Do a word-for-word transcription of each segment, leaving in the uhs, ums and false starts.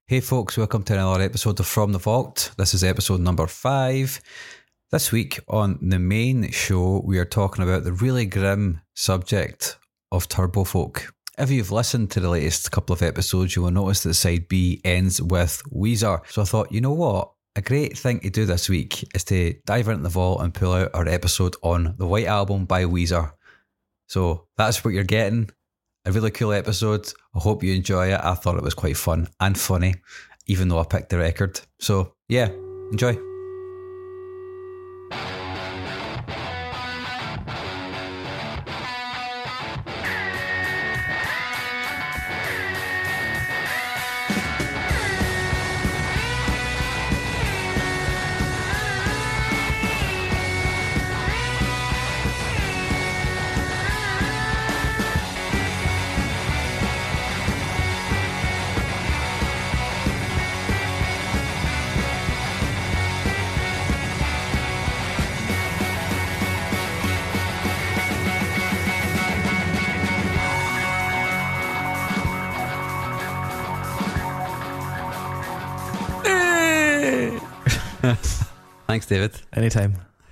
Hey folks, welcome to another episode of From the Vault. This is episode number five. This week on the main show, we are talking about the really grim subject of Turbo Folk. If you've listened to the latest couple of episodes, you will notice that side B ends with Weezer. So I thought, you know what? A great thing to do this week is to dive into the vault and pull out our episode on the White Album by Weezer. So that's what you're getting. A really cool episode. I hope you enjoy it. I thought it was quite fun and funny, even though I picked the record. So yeah, enjoy. Thanks, David. Anytime.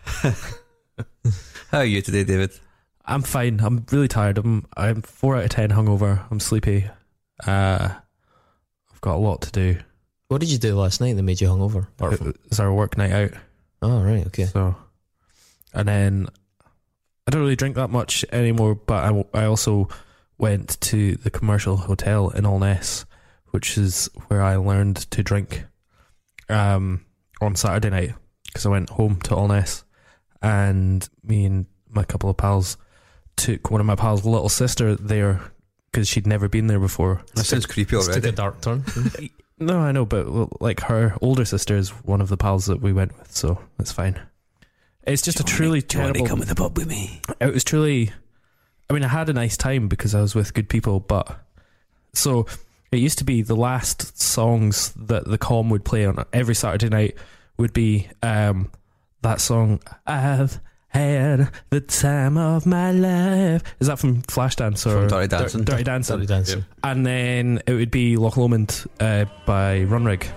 How are you today, David? I'm fine. I'm really tired. I'm I'm four out of ten hungover. I'm sleepy. Uh, I've got a lot to do. What did you do last night that made you hungover? It, it's our work night out. Oh, right, okay. So, and then I don't really drink that much anymore. But I, I also went to the Commercial Hotel in Allness, which is where I learned to drink. Um, on Saturday night. Because I went home to Allness and me and my couple of pals took one of my pals' little sister there because she'd never been there before. That sounds creepy already. Took a dark turn. No, I know, but well, like her older sister is one of the pals that we went with, so it's fine. It's just a truly terrible. Come in the pub with me. It was truly. I mean, I had a nice time because I was with good people, but so it used to be the last songs that the Com would play on every Saturday night would be um, that song, I've had the time of my life. Is that from Flashdance or from Dirty Dancing? Dirty Dancing. Dirty Dancing. Yep. And then it would be Loch Lomond uh, by Runrig.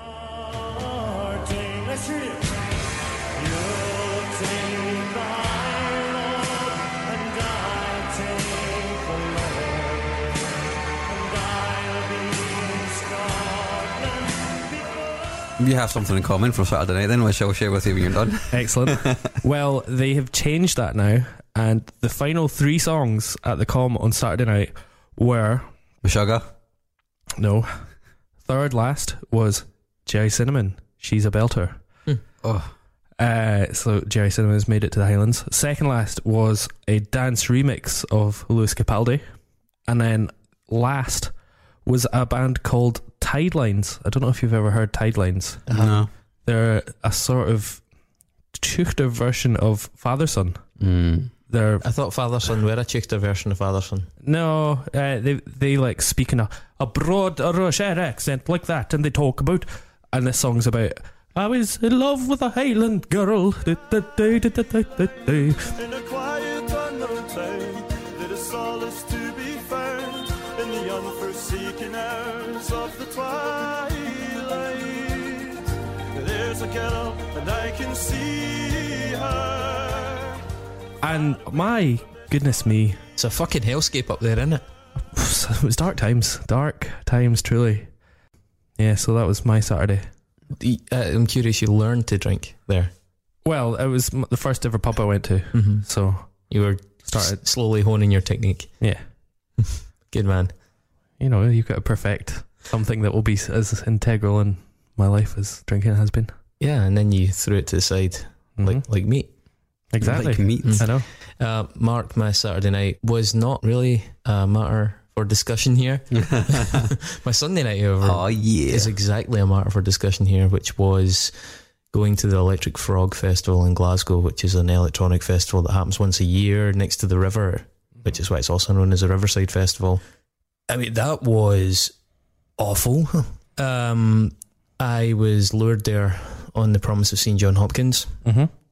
You have something in common from Saturday night then, which I'll share with you when you're done. Excellent. Well, they have changed that now, and the final three songs at the Com on Saturday night were Meshuggah. No. Third last was Jerry Cinnamon, She's a Belter. Hmm. Oh. Uh, so Jerry Cinnamon's made it to the Highlands. Second last was a dance remix of Lewis Capaldi. And then last was a band called Tidelines. I don't know if you've ever heard Tidelines. Uh-huh. No. They're a sort of Teuchter version of Fatherson. Mm. They're I thought Fatherson were a Teuchter version of Fatherson. no, uh, they they like speak in a, a broad Rocher accent like that, and they talk about. And this song's about I was in love with a Highland girl. In a quiet unknown town, there is solace to be found in the unforsaken hours of the twilight. There's a kettle and I can see her. And my goodness me, It's a fucking hellscape up there, isn't it? it was dark times, dark times truly. Yeah, so that was my Saturday. The- uh, I'm curious, you learned to drink there. Well, it was m- the first ever pub I went to, Mm-hmm. so You were started. s- slowly honing your technique. Yeah, Good man. you know, you've got to perfect something that will be s- as integral in my life as drinking has been. Yeah, and then you threw it to the side Mhm. like like meat. Exactly. Like meat. Mm. I know. Uh, Mark, my Saturday night was not really a matter for discussion here. My Sunday night, however, Oh yeah. is exactly a matter for discussion here, which was going to the Electric Frog Festival in Glasgow, which is an electronic festival that happens once a year next to the river, which is why it's also known as a Riverside Festival. I mean, that was awful. Um, I was lured there on the promise of seeing John Hopkins. Mm-hmm.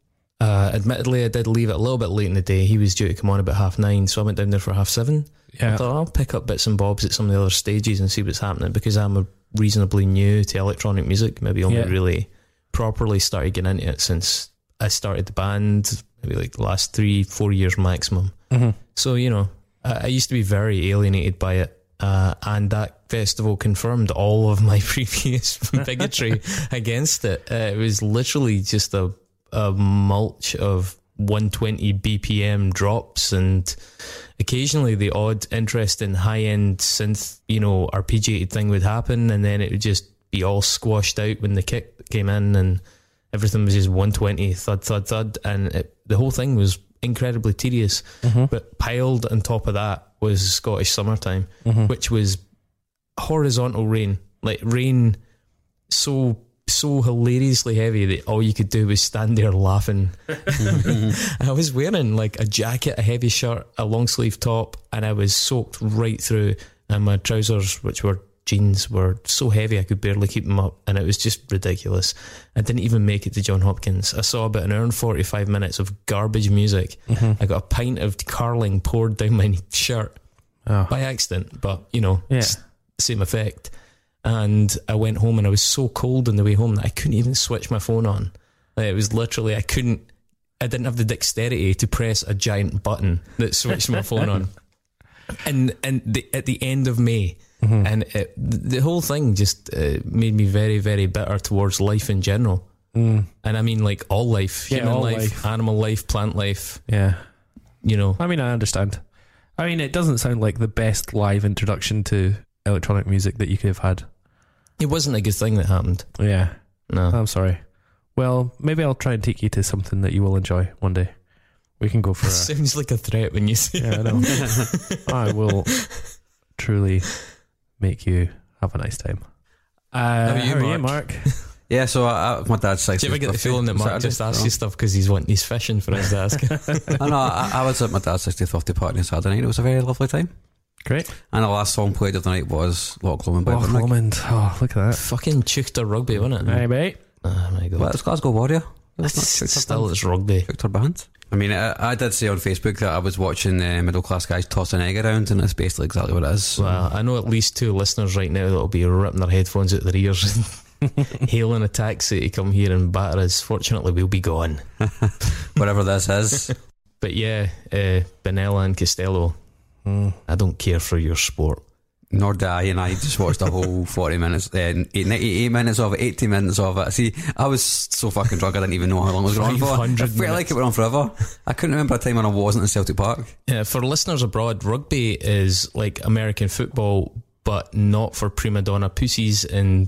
Uh, admittedly, I did leave it a little bit late in the day. He was due to come on about half nine, so I went down there for half seven. Yeah. I thought I'll pick up bits and bobs at some of the other stages and see what's happening, because I'm a reasonably new to electronic music. Maybe only Yeah. really properly started getting into it since I started the band, maybe like the last three, four years maximum. Mm-hmm. So, you know, I, I used to be very alienated by it. Uh, and that festival confirmed all of my previous bigotry against it. Uh, it was literally just a, a mulch of one twenty B P M drops and occasionally the odd interesting high-end synth, you know, arpeggiated thing would happen, and then it would just be all squashed out when the kick came in, and everything was just one twenty thud thud thud, and it, the whole thing was incredibly tedious. Mm-hmm. But piled on top of that was Scottish Summertime, Mm-hmm. which was horizontal rain, like rain so so hilariously heavy that all you could do was stand there laughing. I was wearing like a jacket, a heavy shirt, a long sleeve top, and I was soaked right through, and my trousers, which were jeans, were so heavy I could barely keep them up, and it was just ridiculous. I didn't even make it to John Hopkins. I saw about an hour and forty-five minutes of garbage music. Mm-hmm. I got a pint of Carling poured down my shirt Oh. by accident, but you know, Yeah. s- same effect. And I went home and I was so cold on the way home that I couldn't even switch my phone on. Like, it was literally, I couldn't, I didn't have the dexterity to press a giant button that switched my phone on. And and the, at the end of May, Mm-hmm. and it, the whole thing just uh, made me very, very bitter towards life in general. Mm. And I mean, like all life, Yeah, human all life, life. animal life, plant life. Yeah. You know, I mean, I understand. I mean, it doesn't sound like the best live introduction to electronic music that you could have had. it wasn't a good thing that happened. Yeah. No. I'm sorry. Well, maybe I'll try and take you to something that you will enjoy one day. We can go for a... Sounds like a threat when you say Yeah, I know. I will truly make you have a nice time. Uh, How are you, how are you, Mark? Mark? Yeah, so I, I, my dad's like. Do you ever get the feeling that Mark just asks you stuff because he's wanting he's fishing for us to ask? I know. I, I was at my dad's sixtieth birthday party on Saturday night. It was a very lovely time. Great. And the last song played of the night was Loch Lomond by Loch Limerick. Lomond. Oh, look at that. Fucking Chukter rugby, wasn't it? Hey, mate. Oh my god. Well, it's Glasgow Warrior. It's It's not still it's rugby. Chukter band. I mean, I, I did say on Facebook that I was watching uh, middle class guys toss an egg around, and it's basically exactly what it is. Well, I know at least two listeners right now that'll be ripping their headphones out their ears and hailing a taxi to come here and batter us. Fortunately, we'll be gone. Whatever this is. But yeah, uh, Benella and Costello, Mm. I don't care for your sport. Nor did I, and I just watched the whole forty minutes, uh, ninety-eight minutes of it, eighty minutes of it. See, I was so fucking drunk I didn't even know how long it was going on for. five hundred I felt like minutes. it went on forever. I couldn't remember a time when I wasn't in Celtic Park. Yeah, for listeners abroad, rugby is like American football, but not for prima donna pussies in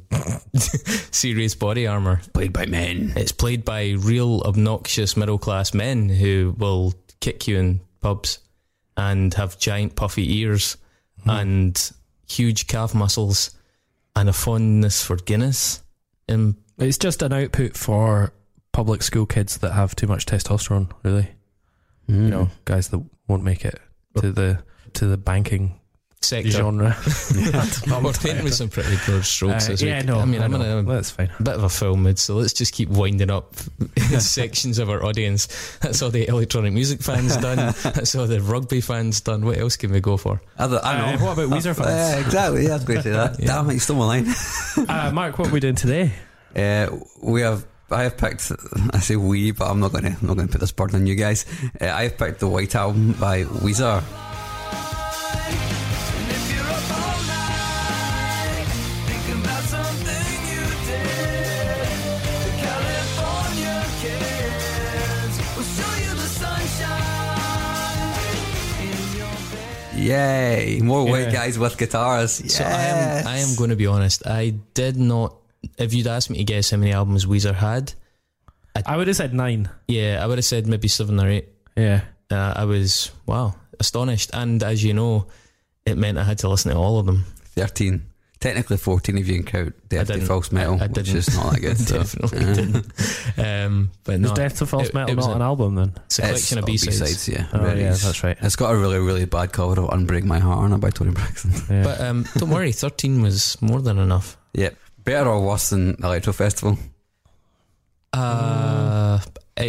serious body armour. Played by men. It's played by real obnoxious middle class men who will kick you in pubs and have giant puffy ears and huge calf muscles and a fondness for Guinness. Um, It's just an output for public school kids that have too much testosterone, really. Mm. You know, guys that won't make it to the to the banking sector. genre. We're painting with some pretty broad strokes Uh, this yeah, week. no. I mean, I'm in know. a That's fine. bit of a full mood, so let's just keep winding up sections of our audience. That's all the electronic music fans done. That's all the rugby fans done. What else can we go for? I, th- I know. Uh, what about Weezer fans? Yeah, exactly. Yeah, I was going to say that. Yeah. Damn it, you stole my line. Uh, Mark, what are we doing today? Uh, we have. I have picked. I say we, but I'm not going to. I'm not going to put this burden on you guys. Uh, I have picked the White Album by Weezer. And if you're up all night thinking about something you did, the California kids will show you the sunshine in your bed. Yay! More Yeah. white guys with guitars. So I am, I am going to be honest. I did not. If you'd asked me to guess how many albums Weezer had, I would have said nine. yeah, I would have said maybe seven or eight. Yeah. Uh, I was wow astonished, and as you know, it meant I had to listen to all of them. thirteen. Technically fourteen if you can count Death to didn't. False Metal, I- I which didn't. is not that good. so. Definitely Uh, didn't. Um, but no, Is Death to False it- Metal it was not a- an album then? it's a collection of all B-sides. B-sides, yeah. Oh, Very yeah, easy. that's right. It's got a really, really bad cover of Unbreak My Heart on it by Tony Braxton. Yeah. But um, don't worry, thirteen was more than enough. Yep. Better or worse than Electro Festival? Uh, it,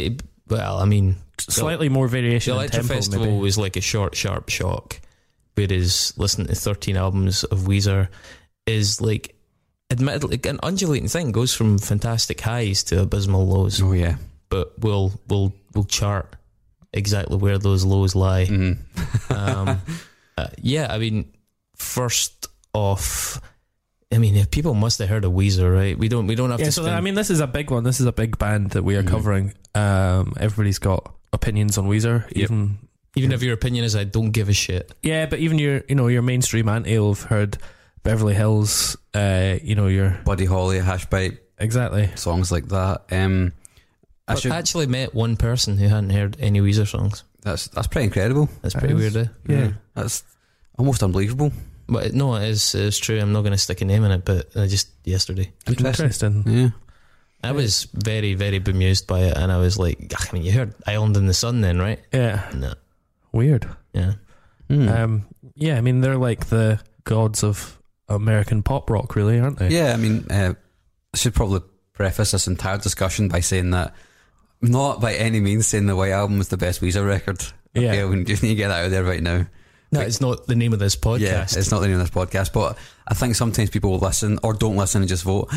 well, I mean, Slightly more variation the in Electric tempo, Festival maybe. was like a short, sharp shock, whereas listening to thirteen albums of Weezer is like, admittedly, an undulating thing, goes from fantastic highs to abysmal lows, Oh yeah. but we'll we'll we'll chart exactly where those lows lie. Mm-hmm. um, uh, yeah, I mean, first off, I mean, if people must have heard of Weezer, right? We don't we don't have Yeah, to so spend, I mean, this is a big one. This is a big band that we are Mhm. covering. Um, everybody's got opinions on Weezer, even even if your opinion is I don't give a shit. yeah, but even your you know your mainstream anti will have heard Beverly Hills. Uh, you know your Buddy Holly, Hashpipe, exactly. songs like that. Um, I I've should. actually met one person who hadn't heard any Weezer songs. That's that's pretty incredible. That's That pretty is- weird, eh? Yeah. That's almost unbelievable. But no, it is it's true. I'm not going to stick a name in it, but uh, just yesterday, Interesting. Yeah. I was very, very bemused by it, and I was like, I mean, you heard Island in the Sun then, right? Yeah, No, weird. yeah. Mm. Um, yeah, I mean they're like the gods of American pop rock, really, aren't they? Yeah, I mean, uh, I should probably preface this entire discussion by saying that I'm not by any means saying the White Album is the best Weezer record. Yeah. Okay, we just need to get that out there right now. That is not the name of this podcast. Yeah, it's not the name of this podcast, but I think sometimes people will listen or don't listen and just vote.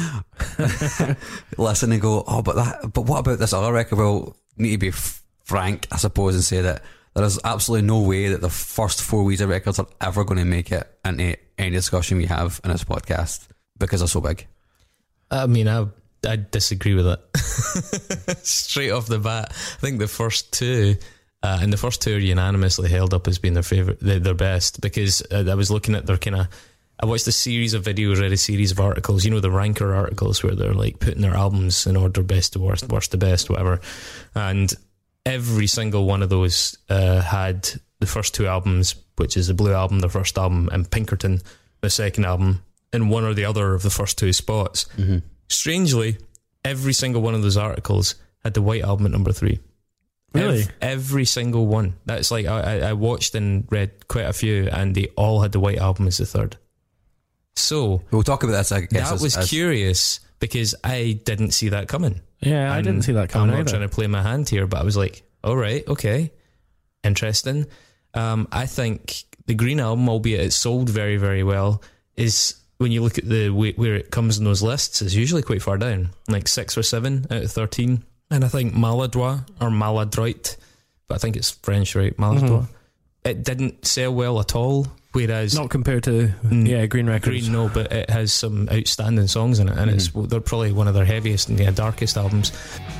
Listen and go, oh, but that, but what about this other record? Well, need to be f- frank, I suppose, and say that there is absolutely no way that the first four Weezer records are ever going to make it into any discussion we have in this podcast because they're so big. I mean, I I disagree with it. Straight off the bat, I think the first two, uh, and the first two are unanimously held up as being their favorite, their, their best, because uh, I was looking at their kind of. I watched a series of videos, read a series of articles, you know, the ranker articles where they're like putting their albums in order, best to worst, worst to best, whatever. And every single one of those uh, had the first two albums, which is the Blue Album, the first album, and Pinkerton, the second album, in one or the other of the first two spots. Mm-hmm. Strangely, every single one of those articles had the White Album at number three. Really? Ev- every single one. That's like, I, I watched and read quite a few, and they all had the White Album as the third. So, We'll talk about this, I guess. that as- was as- curious, because I didn't see that coming. Yeah, I And didn't see that coming I'm not either. trying to play my hand here, but I was like, all right, okay, interesting. Um, I think the Green Album, albeit it sold very, very well, is, when you look at the way, where it comes in those lists, is usually quite far down, like six or seven out of thirteen. And I think Maladroit, or Maladroit, but I think it's French, right? Maladroit. Mhm. It didn't sell well at all, whereas Not compared to Mm. yeah Green Records. Green, no, but it has some outstanding songs in it, and it's they're probably one of their heaviest and yeah, darkest albums.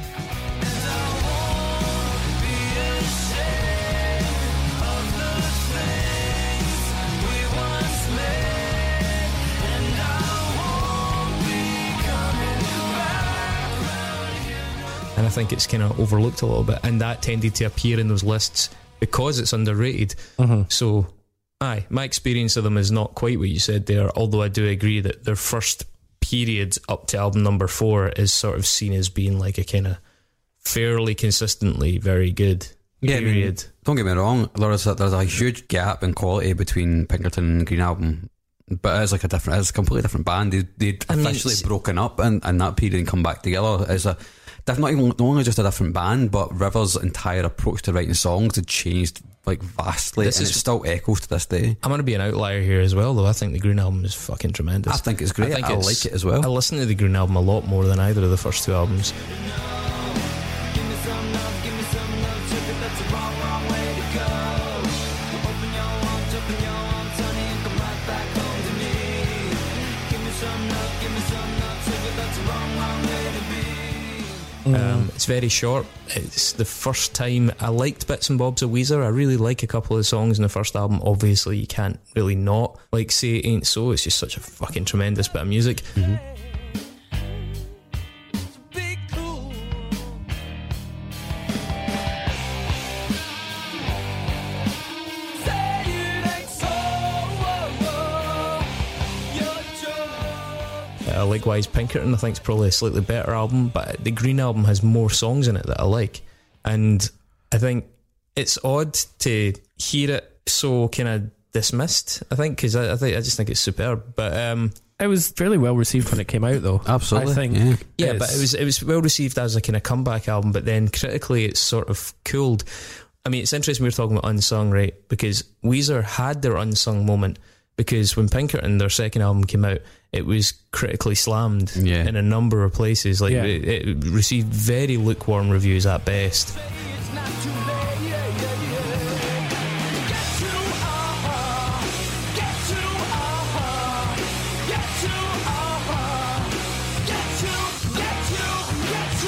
And I think it's kind of overlooked a little bit, and that tended to appear in those lists because it's underrated. Mhm. So, aye, my experience of them is not quite what you said there, although I do agree that their first period up to album number four is sort of seen as being like a kind of fairly consistently very good Yeah, I mean, period. don't get me wrong, there's a, there's a huge gap in quality between Pinkerton and Green Album, but it's like a different, it's a completely different band. They, they'd I mean, officially it's- broken up in, in that period and come back together. It's a, they're not even not only just a different band, but Rivers' entire approach to writing songs had changed like vastly, This and is- it still echoes to this day. I'm going to be an outlier here as well, though. I think the Green Album is fucking tremendous. I think it's great. I, I think it's- like it as well. I listen to the Green Album a lot more than either of the first two albums. Um, it's very short. It's the first time I liked bits and bobs of Weezer. I really like a couple of the songs in the first album. Obviously, you can't really not like Say It Ain't So. It's just such a fucking tremendous bit of music. Be cool. Say it ain't so. You're drunk. Uh, likewise, Pinkerton I think is probably a slightly better album, but the Green Album has more songs in it that I like, and I think it's odd to hear it so kind of dismissed. I think because I, I think I just think it's superb, but um, it was fairly well received when it came out, though. Absolutely, I think. yeah. Yeah, it's- but it was it was well received as a kind of comeback album, but then critically it's sort of cooled. I mean, it's interesting we were talking about unsung, right? Because Weezer had their unsung moment, because when Pinkerton, their second album, came out, it was critically slammed Yeah. in a number of places. Like Yeah. it, it received very lukewarm reviews at best. It's not too late. Yeah, yeah, yeah. Get to uh-huh. Get to uh-huh. Get to uh-huh. Get to, get to,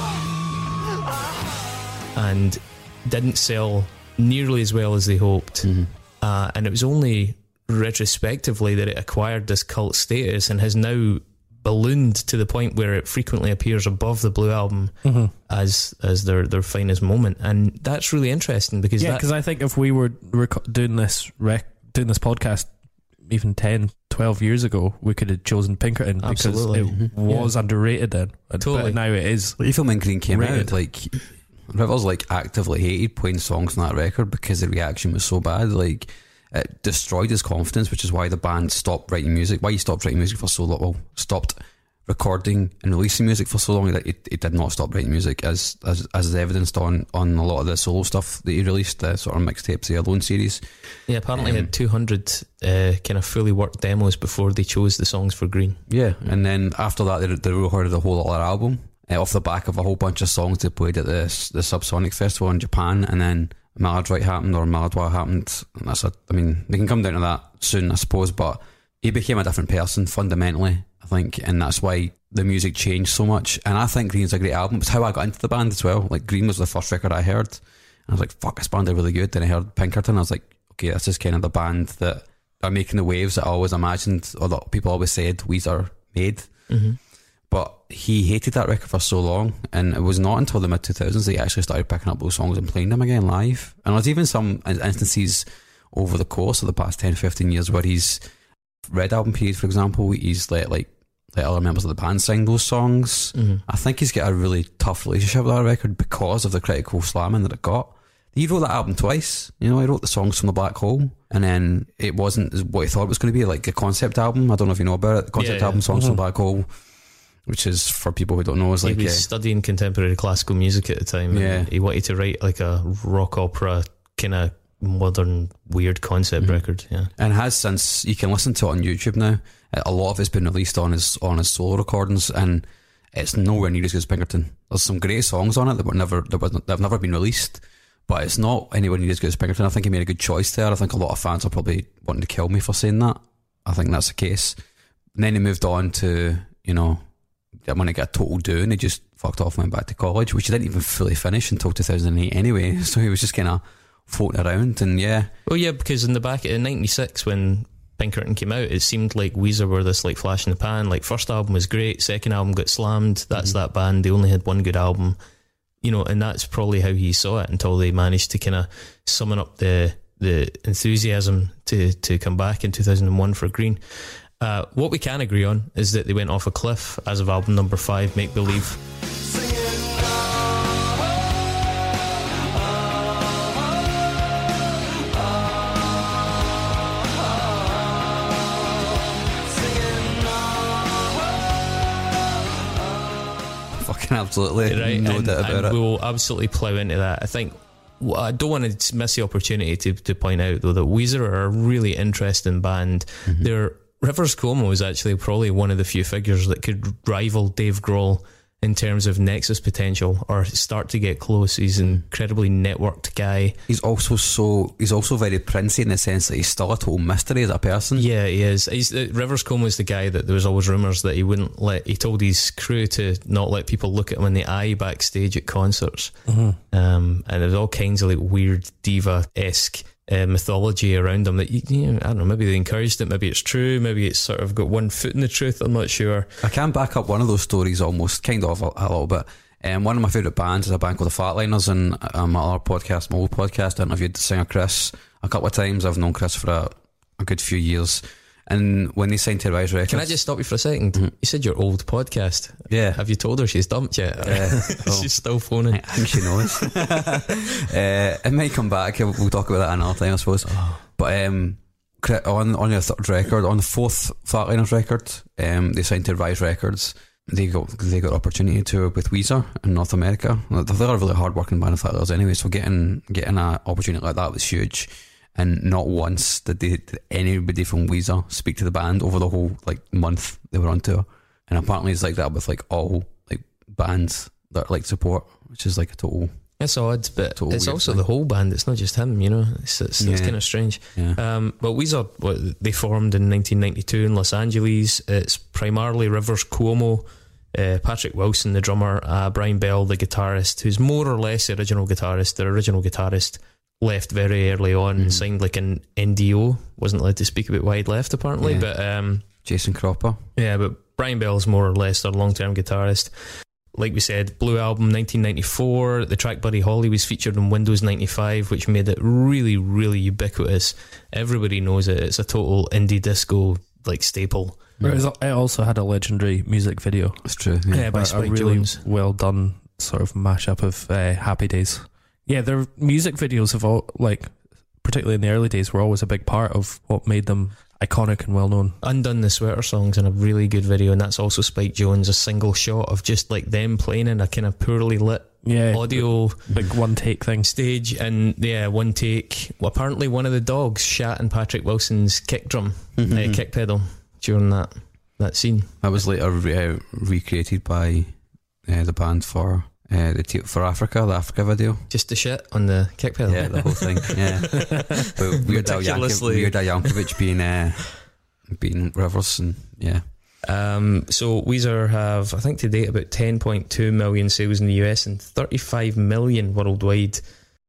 get to uh-huh. And didn't sell nearly as well as they hoped. Mm-hmm. Uh, and it was only retrospectively that it acquired this cult status and has now ballooned to the point where it frequently appears above the Blue Album Mm-hmm. as as their, their finest moment. And that's really interesting because Yeah, that, because I think if we were rec- doing this rec- doing this podcast even ten, twelve years ago, we could have chosen Pinkerton Absolutely. because it was underrated then. But Totally. now it is. Even when Green came Rated. out, like Rivers like actively hated playing songs on that record because the reaction was so bad. Like it destroyed his confidence, which is why the band stopped writing music. Why he stopped writing music for so long? Well, stopped recording and releasing music for so long that it, it did not stop writing music, as as as is evidenced on on a lot of the solo stuff that he released, the sort of mixtapes, the Alone series. yeah, apparently Um, had two hundred uh, kind of fully worked demos before they chose the songs for Green. Yeah, and then after that, they, they recorded a whole other album uh, off the back of a whole bunch of songs they played at the the Subsonic Festival in Japan, and then Maladroit happened, or Maladwa happened, and that's a, I mean, we can come down to that soon, I suppose, but he became a different person fundamentally, I think, and that's why the music changed so much. And I think Green's a great album. It's how I got into the band as well. Like, Green was the first record I heard, and I was like, fuck, this band are really good. Then I heard Pinkerton, I was like, okay, this is kind of the band that are making the waves that I always imagined, or that people always said Weezer made. Mm-hmm. But he hated that record for so long, and it was not until the mid two thousands that he actually started picking up those songs and playing them again live. And there's even some in- instances over the course of the past ten, fifteen years where he's Red Album period, for example, he's let like let other members of the band sing those songs. Mm-hmm. I think he's got a really tough relationship with that record because of the critical slamming that it got. He wrote that album twice. You know, he wrote the songs from the Black Hole, and then it wasn't what he thought it was going to be, like a concept album. I don't know if you know about it. The concept Yeah, album, yeah. Songs from Mhm. the Black Hole, which is, for people who don't know, is He like was uh, studying contemporary classical music at the time. and Yeah. he wanted to write like a rock opera kind of modern weird concept Mhm. record. Yeah, and has since. You can listen to it on YouTube now. A lot of it's been released on his on his solo recordings, and it's nowhere near as good as Pinkerton. There's some great songs on it that were never that were, that have never been released, but it's not anywhere near as good as Pinkerton. I think he made a good choice there. I think a lot of fans are probably wanting to kill me for saying that. I think that's the case. And then he moved on to, you know, when he got a total do, and he just fucked off and went back to college, which he didn't even fully finish until two thousand eight anyway. So he was just kind of floating around, and yeah, well, yeah, because in the back in ninety-six when Pinkerton came out, it seemed like Weezer were this like flash in the pan. Like, first album was great, second album got slammed. That's Mm-hmm. that band. They only had one good album, you know, and that's probably how he saw it until they managed to kind of summon up the the enthusiasm to to come back in two thousand one for Green. Uh, what we can agree on is that they went off a cliff as of album number five, Make Believe. fucking absolutely Right, no and, doubt about and it. we will absolutely plough into that. I think well, I don't want to miss the opportunity to, to point out though that Weezer are a really interesting band. Mm-hmm. Their Rivers Cuomo is actually probably one of the few figures that could rival Dave Grohl in terms of Nexus potential, or start to get close. He's an incredibly networked guy. He's also so he's also very princey in the sense that he's still a total mystery as a person. Yeah, he is. He's uh, Rivers Cuomo is the guy that there was always rumours that he wouldn't let. He told his crew to not let people look at him in the eye backstage at concerts, Mm-hmm. um, and there's all kinds of like weird diva-esque uh, mythology around him that you, you know, I don't know. Maybe they encouraged it. Maybe it's true. Maybe it's sort of got one foot in the truth. I'm not sure. I can back up one of those stories almost, kind of a, a little bit. Um, one of my favourite bands is a band called the Flatliners, and um, my other podcast, my old podcast, I interviewed the singer Chris a couple of times. I've known Chris for a, a good few years, and when they signed to Rise Records, Can I just stop you for a 2nd Mhm. You said your old podcast. yeah, Have you told her she's dumped yet? Yeah. Oh. She's still phoning. I think she knows. uh, it might come back. We'll talk about that another time, I suppose. Oh. But um, cre- on on their third record, on the fourth Flatliners record, um, they signed to Rise Records. They got they got opportunity to tour with Weezer in North America. They're a really hard working band of Flatliners anyway, so getting getting an opportunity like that was huge. And not once did, they, did anybody from Weezer speak to the band over the whole like month they were on tour. And apparently it's like that with like all like bands that like support, which is like a total. It's odd, but total it's weird also thing. the whole band. It's not just him, you know. It's it's, it's Yeah. kind of strange. Yeah. Um, but Weezer, what, they formed in nineteen ninety-two in Los Angeles. It's primarily Rivers Cuomo, uh, Patrick Wilson, the drummer, uh, Brian Bell, the guitarist, who's more or less the original guitarist. Their original guitarist left very early on, Mhm. signed like an N D O, wasn't allowed to speak about why he'd left apparently. Yeah. But um, Jason Cropper. yeah, but Brian Bell's more or less their long-term guitarist. Like we said, Blue Album nineteen ninety-four. The track Buddy Holly was featured on Windows ninety-five, which made it really, really ubiquitous. Everybody knows it. It's a total indie disco like staple. Whereas it also had a legendary music video. That's true. Yeah. Yeah, by a, a Spike really Jones. well done sort of mashup of uh, Happy Days. Yeah, their music videos have all, like, particularly in the early days, were always a big part of what made them iconic and well known. Undone the Sweater Songs in a really good video, and that's also Spike Jones, a single shot of just like them playing in a kind of poorly lit Yeah, audio big one take thing. stage, and yeah, one take. Well, apparently one of the dogs shat in Patrick Wilson's kick drum, Mhm. uh, kick pedal during that that scene. That was later re- uh, recreated by uh, the band for uh, the t- for Africa, the Africa video. Just the shit on the kick pedal. Yeah, the whole thing. Yeah, but Weird Al Yankovic, Meticulously. Weird Al Yankovic being uh, being Rivers, and yeah, Um, so Weezer have, I think to date, about ten point two million sales in the U S and thirty-five million worldwide.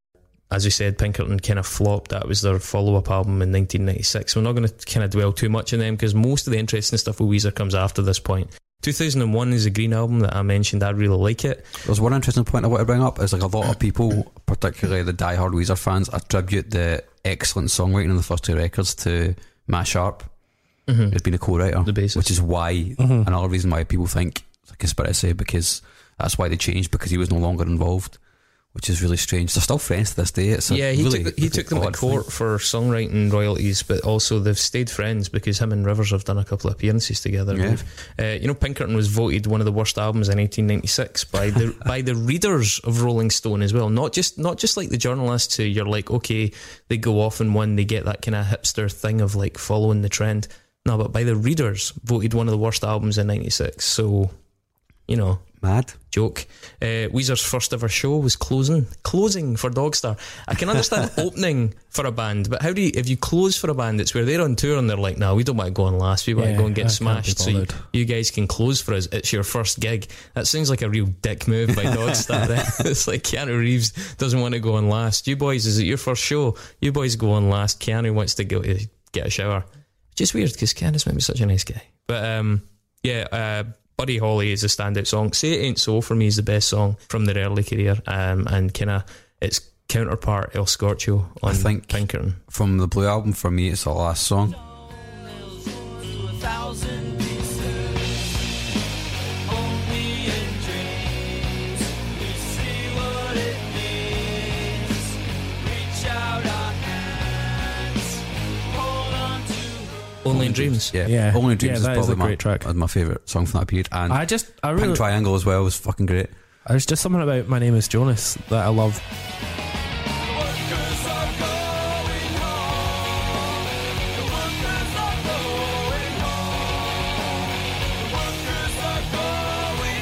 As we said, Pinkerton kind of flopped. That was their follow-up album in nineteen ninety-six. We're not going to kind of dwell too much on them because most of the interesting stuff with Weezer comes after this point. two thousand one is a Green album that I mentioned. I really like it. there's one interesting point I want to bring up. Is like a lot of people, particularly the diehard Weezer fans, attribute the excellent songwriting in the first two records to Matt Sharp. Mm-hmm. He's been a co-writer, The bassist. which is why Mhm. another reason why people think it's a conspiracy, because that's why they changed, because he was no longer involved, which is really strange. They're still friends to this day. It's a Yeah, he really, took he really took them to odd court thing. for songwriting royalties, but also they've stayed friends because him and Rivers have done a couple of appearances together. I Yeah. believe. Uh, you know, Pinkerton was voted one of the worst albums in eighteen ninety-six by the by the readers of Rolling Stone as well. Not just not just like the journalists who you're like, okay, they go off and one, they get that kind of hipster thing of like following the trend. No, but by the readers, voted one of the worst albums in ninety-six. So, you know. Mad. Joke. Uh, Weezer's first ever show was closing closing for Dogstar. I can understand opening for a band, but how do you, if you close for a band, it's where they're on tour and they're like, no, we don't want to go on last, we want Yeah, to go and I get can't be smashed, so you, bothered. you guys can close for us. It's your first gig. That sounds like a real dick move by Dogstar. eh? It's like Keanu Reeves doesn't want to go on last. You boys, is it your first show? You boys go on last. Keanu wants to go to get a shower. Just weird because Keanu's maybe such a nice guy. But um, yeah, uh, Buddy Holly is a standout song. Say It Ain't So for me is the best song from their early career, um, and kind of its counterpart El Scorcho on I think- Pinkerton. From the Blue Album, for me, it's the last song. To a thousand pieces, only in dreams we see what it means. Reach out our hands, hold on to. Only in Dreams. Yeah, Yeah. Only Dreams Yeah, is that is probably a my, great track. uh, my favourite song from that period. And I just, I Pink really, Triangle as well was fucking great. there's just something about My Name Is Jonas that I love. Workers are going home. The workers are going home. The workers are going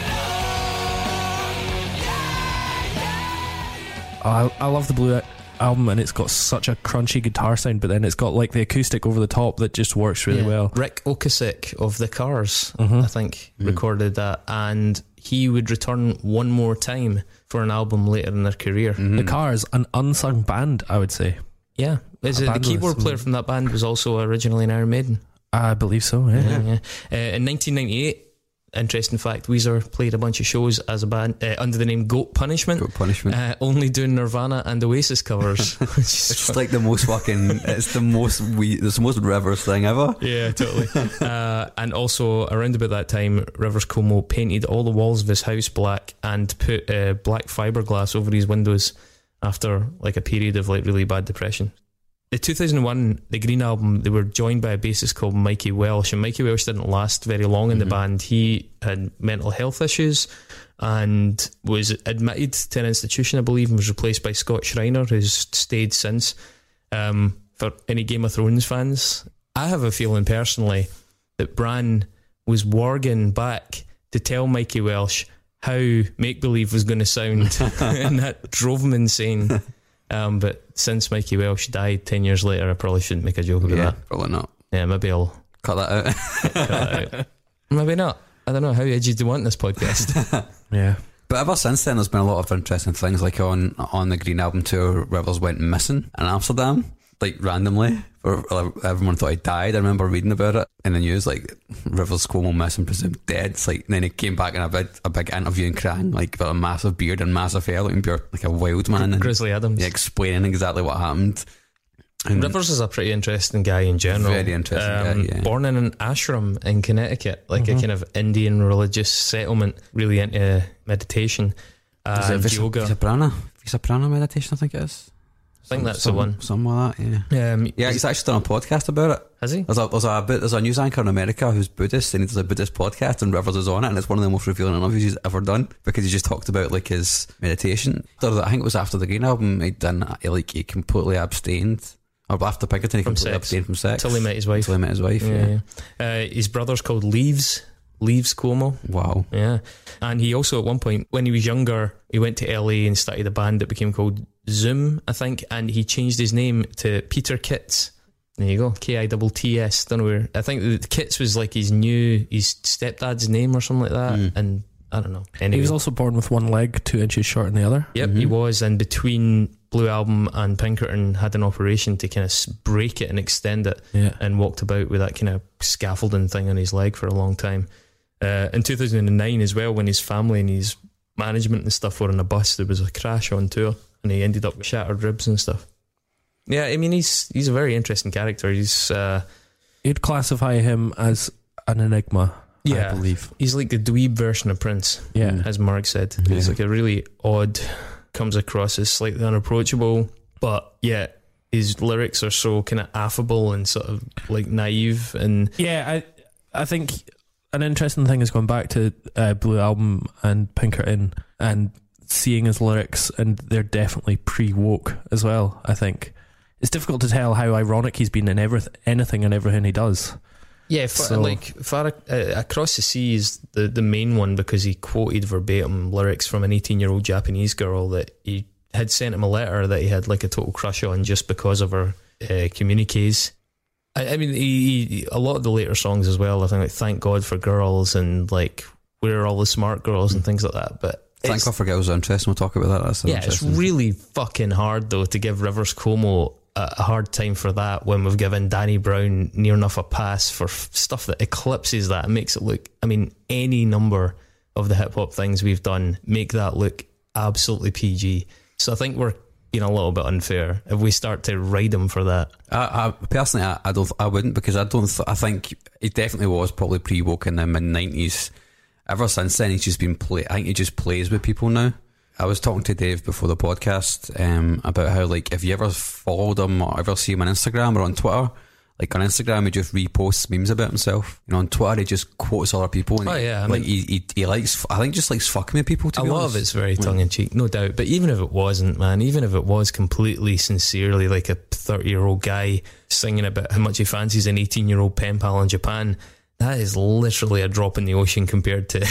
home. I, I love the Blue Album, and it's got such a crunchy guitar sound, but then it's got like the acoustic over the top that just works really Yeah. well. Rick Ocasek of The Cars, Mhm. I think, Mm. recorded that, and he would return one more time for an album later in their career. Mhm. The Cars, an unsung band, I would say. Yeah, is A it the band keyboard with player some- from that band was also originally in Iron Maiden? I believe so. Yeah. Yeah, yeah. Uh, in nineteen ninety-eight, interesting fact, Weezer played a bunch of shows as a band uh, under the name Goat Punishment, Good punishment. uh, only doing Nirvana and Oasis covers. which is It's just like the most fucking. It's the most we. It's the most Rivers thing ever. Yeah, totally. uh, and also, around about that time, Rivers Cuomo painted all the walls of his house black and put uh, black fiberglass over his windows after like a period of like really bad depression. the two thousand one, the Green album, they were joined by a bassist called Mikey Welsh, and Mikey Welsh didn't last very long in mm-hmm. the band. He had mental health issues and was admitted to an institution, I believe, and was replaced by Scott Schreiner, who's stayed since. Um, for any Game of Thrones fans, I have a feeling personally that Bran was warging back to tell Mikey Welsh how make-believe was going to sound, and that drove him insane. Um, but since Mikey Welsh died ten years later, I probably shouldn't make a joke about yeah, that. Probably not. Yeah, maybe I'll cut that out. cut that out. Maybe not. I don't know. How edgy do you want this podcast? Yeah. But ever since then, there's been a lot of interesting things, like on on the Green Album tour, Rivers went missing in Amsterdam, like randomly. Or everyone thought he died. I remember reading about it in the news, like Rivers Cuomo missing, presumed dead. It's like, and then he came back in a big, a big interview in Krang, like with a massive beard and massive hair, looking pure, like a wild man. And Grizzly Adams. yeah, explaining exactly what happened. And Rivers is a pretty interesting guy in general. Very interesting um, guy, yeah. Born in an ashram in Connecticut, like Mm-hmm. a kind of Indian religious settlement, really into meditation Is it and Vis- yoga. Visaprana? Visaprana meditation, I think it is. I think that's some, the one. Something like that, yeah. Um, Yeah, he's actually done a podcast about it. has he? There's a, there's a there's a news anchor in America who's Buddhist, and he does a Buddhist podcast, and Rivers is on it, and it's one of the most revealing interviews he's ever done, because he just talked about like his meditation. I think it was after the Green Album, he'd done he, like he completely abstained, or after Pinkerton he From completely sex. abstained from sex Till he met his wife. Till he met his wife. Yeah. Yeah, yeah. Uh, his brother's called Leaves. Leaves Cuomo. Wow. Yeah. And he also, at one point, when he was younger, he went to L A and started a band that became called Zoom, I think, and he changed his name to Peter Kitts. There you go, K I T T S. Don't know where. I think the Kitts was like his new, his stepdad's name or something like that. Mm. And I don't know. Anyway. He was also born with one leg, two inches short than the other. Yep, Mm-hmm. he was. And between Blue Album and Pinkerton, had an operation to kind of break it and extend it, Yeah. and walked about with that kind of scaffolding thing on his leg for a long time. Uh, in two thousand nine as well, when his family and his management and stuff were on a bus, there was a crash on tour, and he ended up with shattered ribs and stuff. Yeah, I mean, he's he's a very interesting character. He's uh, You'd classify him as an enigma, Yeah. I believe. he's like the dweeb version of Prince, Yeah. as Mark said. He's Yeah. like a really odd, comes across as slightly unapproachable, but yet his lyrics are so kind of affable and sort of like naive. And Yeah, I I think an interesting thing is going back to uh, Blue Album and Pinkerton and seeing his lyrics, and they're definitely pre-woke as well. I think it's difficult to tell how ironic he's been in everything, anything and everything he does. yeah, far, So- like far uh, Across the Sea is the, the main one, because he quoted verbatim lyrics from an eighteen year old Japanese girl that he had sent him a letter that he had like a total crush on just because of her uh, communiques. I, I mean, he, he, a lot of the later songs as well, I think, like Thank God for Girls and like Where Are All the Smart Girls and things like that. But Thank it's- God for Girls is interesting. We'll talk about that. That's yeah, it's interesting. really fucking hard though to give Rivers Cuomo a a hard time for that when we've given Danny Brown near enough a pass for f- stuff that eclipses that and makes it look, I mean, any number of the hip hop things we've done make that look absolutely P G. So I think we're being a little bit unfair if we start to ride him for that. I, I personally, I, I don't, I wouldn't, because I don't. Th- I think he definitely was probably pre-woke in the mid nineties. Ever since then, he's just been play. I think he just plays with people now. I was talking to Dave before the podcast um, about how, like, if you ever followed him or ever see him on Instagram or on Twitter, like on Instagram he just reposts memes about himself. You know, on Twitter he just quotes other people. And Oh, yeah, I like mean- he, he he likes. I think just likes fucking with people. To A be lot honest. of it's very tongue in cheek, no doubt. But even if it wasn't, man, even if it was completely sincerely like a thirty year old guy singing about how much he fancies an eighteen year old pen pal in Japan, that is literally a drop in the ocean compared to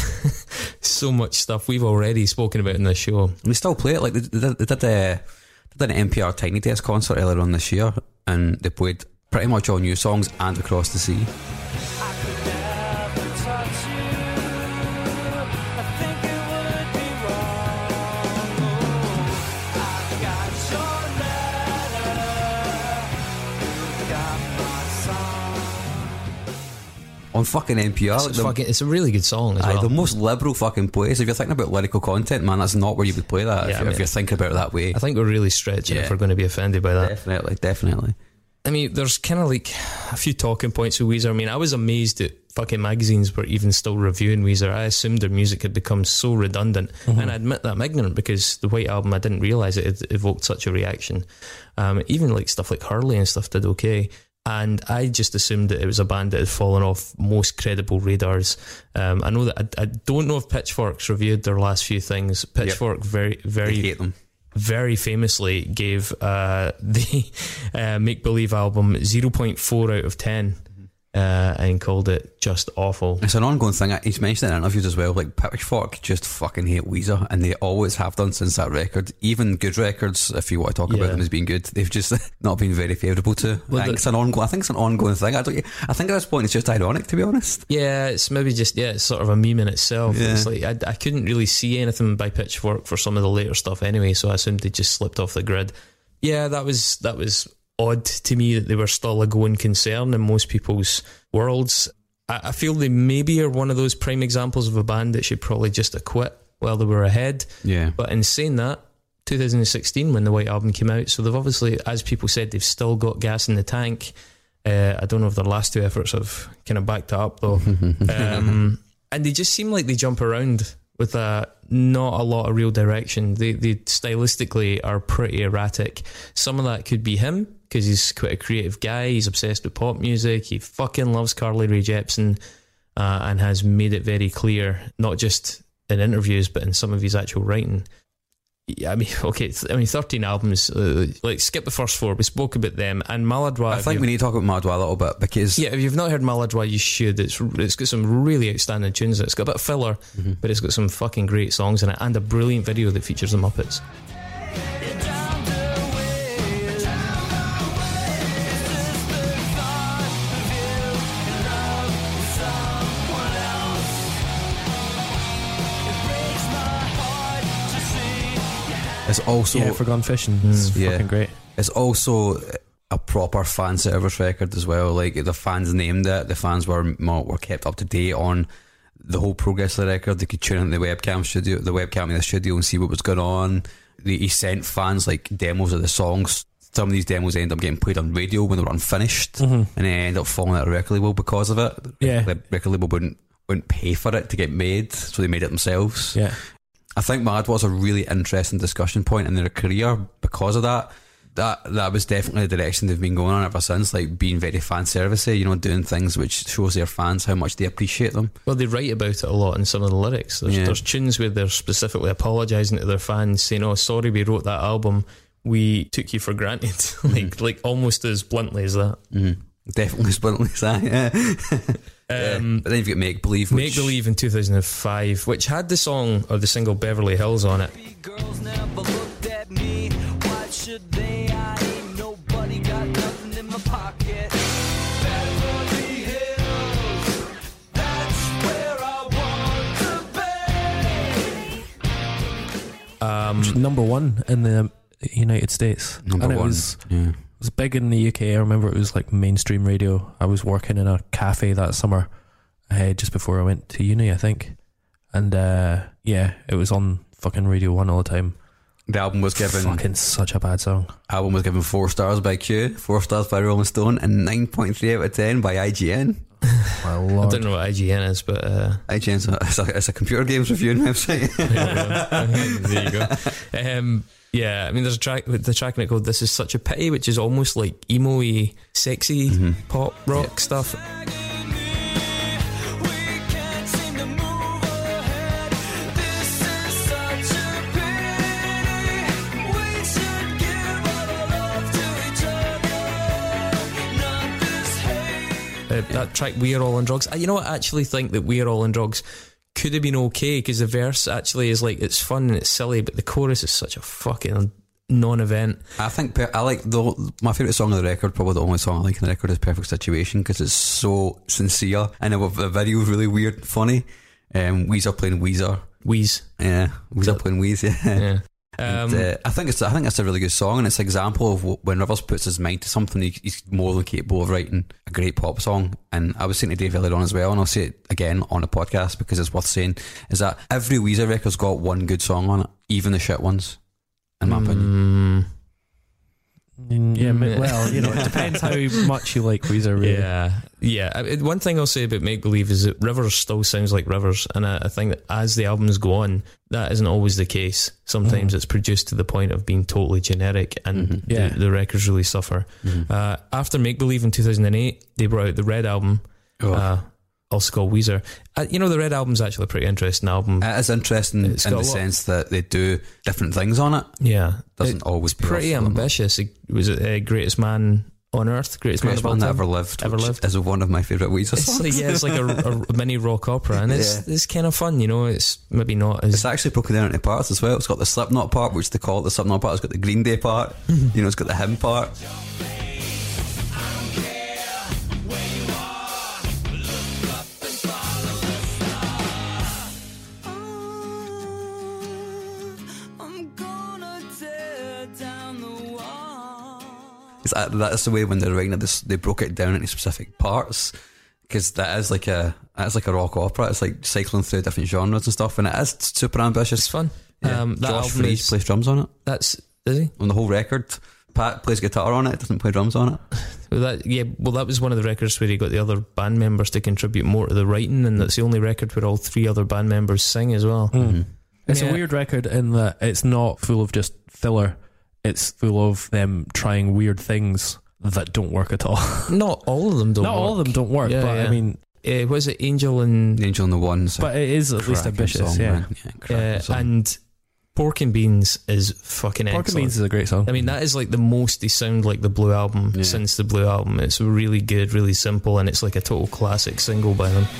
so much stuff we've already spoken about in this show. We still play it. Like they, they, did- they did a they did an N P R Tiny Desk concert earlier on this year, and they played pretty much all new songs and Across the Sea. I could never touch you. I think it would be wrong. Oh, I got your letter. You got my song. On fucking N P R. It's, like the, fucking, it's a really good song as aye, well. the most liberal fucking place. If you're thinking about lyrical content, man, that's not where you would play that. Yeah, if, I mean- if you're thinking about it that way. I think we're really stretching Yeah. if we're going to be offended by that. Definitely, definitely. I mean, there's kind of like a few talking points with Weezer. I mean, I was amazed at fucking magazines were even still reviewing Weezer, I assumed their music had become so redundant. Mm-hmm. And I admit that I'm ignorant, because the White Album, I didn't realise it had evoked such a reaction. Um, even like stuff like Hurley and stuff did okay. And I just assumed that it was a band that had fallen off most credible radars. Um, I know that I, I don't know if Pitchfork's reviewed their last few things. Pitchfork yep. very, very, I hate them. very famously gave uh, the uh, Make Believe album zero point four out of ten. Uh, and called it just awful. It's an ongoing thing. He's mentioned it in interviews as well. Like, Pitchfork just fucking hate Weezer, and they always have done since that record. Even good records, if you want to talk yeah. about them as being good, they've just not been very favourable to. Well, I think it's an ongoing. I think it's an ongoing thing. I don't. I think at this point it's just ironic, to be honest. Yeah, it's maybe just yeah, it's sort of a meme in itself. Yeah. It's like I, I couldn't really see anything by Pitchfork for some of the later stuff anyway, so I assumed they just slipped off the grid. Yeah, that was that was. odd to me that they were still a going concern in most people's worlds. I, I feel they maybe are one of those prime examples of a band that should probably just have quit while they were ahead. Yeah. But in saying that, twenty sixteen when the White Album came out, so they've obviously, as people said, they've still got gas in the tank. Uh, I don't know if their last two efforts have kind of backed it up though. um, and they just seem like they jump around with a not a lot of real direction. They they stylistically are pretty erratic. Some of that could be him, because he's quite a creative guy. He's obsessed with pop music. He fucking loves Carly Rae Jepsen, uh, and has made it very clear, not just in interviews but in some of his actual writing. Yeah, I mean, okay, I mean, thirteen albums. Uh, like, skip the first four. We spoke about them, and Maladroit. I think we need to talk about Maladroit a little bit, because yeah, if you've not heard Maladroit, you should. It's it's got some really outstanding tunes. It's got a bit of filler, mm-hmm. but it's got some fucking great songs in it, and a brilliant video that features the Muppets. It's also yeah, For Gone Fishing. It's mm, yeah. fucking great. It's also a proper fan service record as well. Like, the fans named it. The fans were were kept up to date on the whole progress of the record. They could tune in the webcam studio, the webcam in the studio, and see what was going on. He sent fans like demos of the songs. Some of these demos end up getting played on radio when they were unfinished, mm-hmm. and they end up falling out of a record label because of it. Yeah, the record label wouldn't wouldn't pay for it to get made, so they made it themselves. Yeah. I think Mad was a really interesting discussion point in their career because of that. That that was definitely the direction they've been going on ever since, like being very fan servicey, you know, doing things which shows their fans how much they appreciate them. Well, they write about it a lot in some of the lyrics. There's, yeah. there's tunes where they're specifically apologising to their fans, saying, "Oh, sorry, we wrote that album. We took you for granted." like, mm-hmm. like almost as bluntly as that. Mm-hmm. Definitely as bluntly as that. Yeah. Um, yeah, but then you've got Make Believe, which... Make Believe in two thousand five, which had the song or the single Beverly Hills on it. Girls never looked at me. Why should they? I ain't nobody, got nothing in my pocket. Beverly Hills, that's where I want to be. Um, number one in the United States. Number and it one. Was, yeah. It was big in the U K. I remember it was like mainstream radio. I was working in a cafe that summer, uh, just before I went to uni, I think. And uh, yeah, it was on fucking Radio One all the time. The album was given fucking such a bad song. Album was given four stars by Q, four stars by Rolling Stone, and nine point three out of ten by I G N. My Lord. I don't know what I G N is, but uh, I G N's a, it's, a, it's a computer games reviewing website. There you go. Um, yeah, I mean, there's a track with the track in it called "This Is Such a Pity," which is almost like emo-y, sexy mm-hmm. pop rock yeah. stuff. Uh, that track "We Are All on Drugs." You know what? I actually think that "We Are All on Drugs" could have been okay, because the verse actually is like, it's fun and it's silly, but the chorus is such a fucking non-event. I think I like the my favourite song of the record, probably the only song I like in the record, is "Perfect Situation," because it's so sincere and the video is really weird, funny. Um, Weezer playing Weezer, Weez, yeah, Weezer playing Weez, yeah. yeah. And, um, uh, I think it's I think it's a really good song, and it's an example of what, when Rivers puts his mind to something, he, he's more than capable of writing a great pop song. And I was saying to Dave earlier on as well, and I'll say it again on the podcast because it's worth saying, is that every Weezer record's got one good song on it, even the shit ones, in my mm, opinion. Mm, yeah, Mm. ma- well, you know, it depends how much you like Weezer, really. Yeah, yeah. I- it- One thing I'll say about Make Believe is that Rivers still sounds like Rivers, and I, I think that as the albums go on, that isn't always the case. Sometimes Mhm. it's produced to the point of being totally generic, and Mhm. Yeah. the, the records really suffer. Mhm. Uh, after Make Believe in two thousand eight, they brought out the Red album, Oh. uh, also called Weezer. Uh, you know, the Red album's actually a pretty interesting album. It is interesting It's in got the a lot- sense that they do different things on it. yeah, Doesn't It- always pay pretty off for them. ambitious. It was it uh, Greatest Man on Earth, Greatest, Greatest Man Man of that all ever time. lived, Ever which lived. is one of my favourite Weezer It's songs. like yeah, it's like a, a mini rock opera, and it's Yeah. it's kind of fun. You know, it's maybe not as It's actually broken down into parts as well. It's got the Slipknot part, which they call it the Slipknot part. It's got the Green Day part. You know, it's got the hymn part. I'm gonna tear down the wall. It's, uh, that's the way when they're writing it, this, they broke it down into specific parts. Because that is like a that's like a rock opera. It's like cycling through different genres and stuff, and it is super ambitious. it's fun. Yeah. Um, that Josh album Freese is, plays drums on it that's is he? on the whole record. Pat plays guitar on it, doesn't play drums on it. Well, that yeah. Well, that was one of the records where he got the other band members to contribute more to the writing, and that's the only record where all three other band members sing as well. Mm. It's Yeah. a weird record in that it's not full of just filler. It's full of them trying weird things that don't work at all. Not all of them don't. not work. all of them don't work, Yeah, but yeah. I mean, Uh, was it Angel and The Angel and the Ones. but it is at least cracking ambitious. song, yeah, man. yeah cracking uh, song. and Pork and Beans is fucking Pork and excellent. Beans is a great song. I mean, that is like the most they sound like the Blue Album Yeah. since the Blue Album. It's really good, really simple, and it's like a total classic single by them.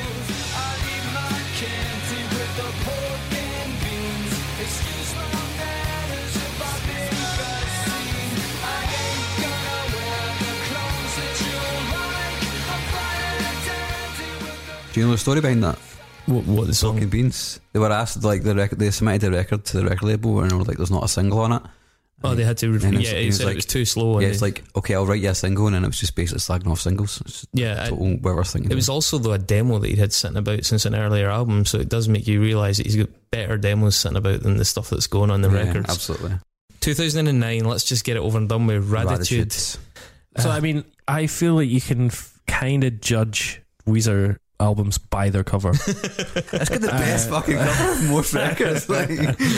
I eat my candy with the pork and beans. Excuse my manners if I've been fussy. I ain't gonna wear the clothes that you like. I'm flying a taxi with the Do you know the story behind that? What, what the song? Pork and Beans. They were asked like the record. They submitted the record to the record label, and they were like, "There's not a single on it." Oh, they had to. Re- And yeah, it's- he it said was it was like- too slow. and Yeah, it's they- like, okay, I'll write you a single, and then it was just basically slagging off singles. It's yeah. I- total whatever thing. It was also though a demo that he'd had sitting about since an earlier album, so it does make you realise that he's got better demos sitting about than the stuff that's going on the yeah, records. absolutely. two thousand nine, let's just get it over and done with. Raditude. Raditude. So Uh, I mean, I feel like you can f- kind of judge Weezer albums by their cover. It's got the best Uh, fucking cover of most records. Like,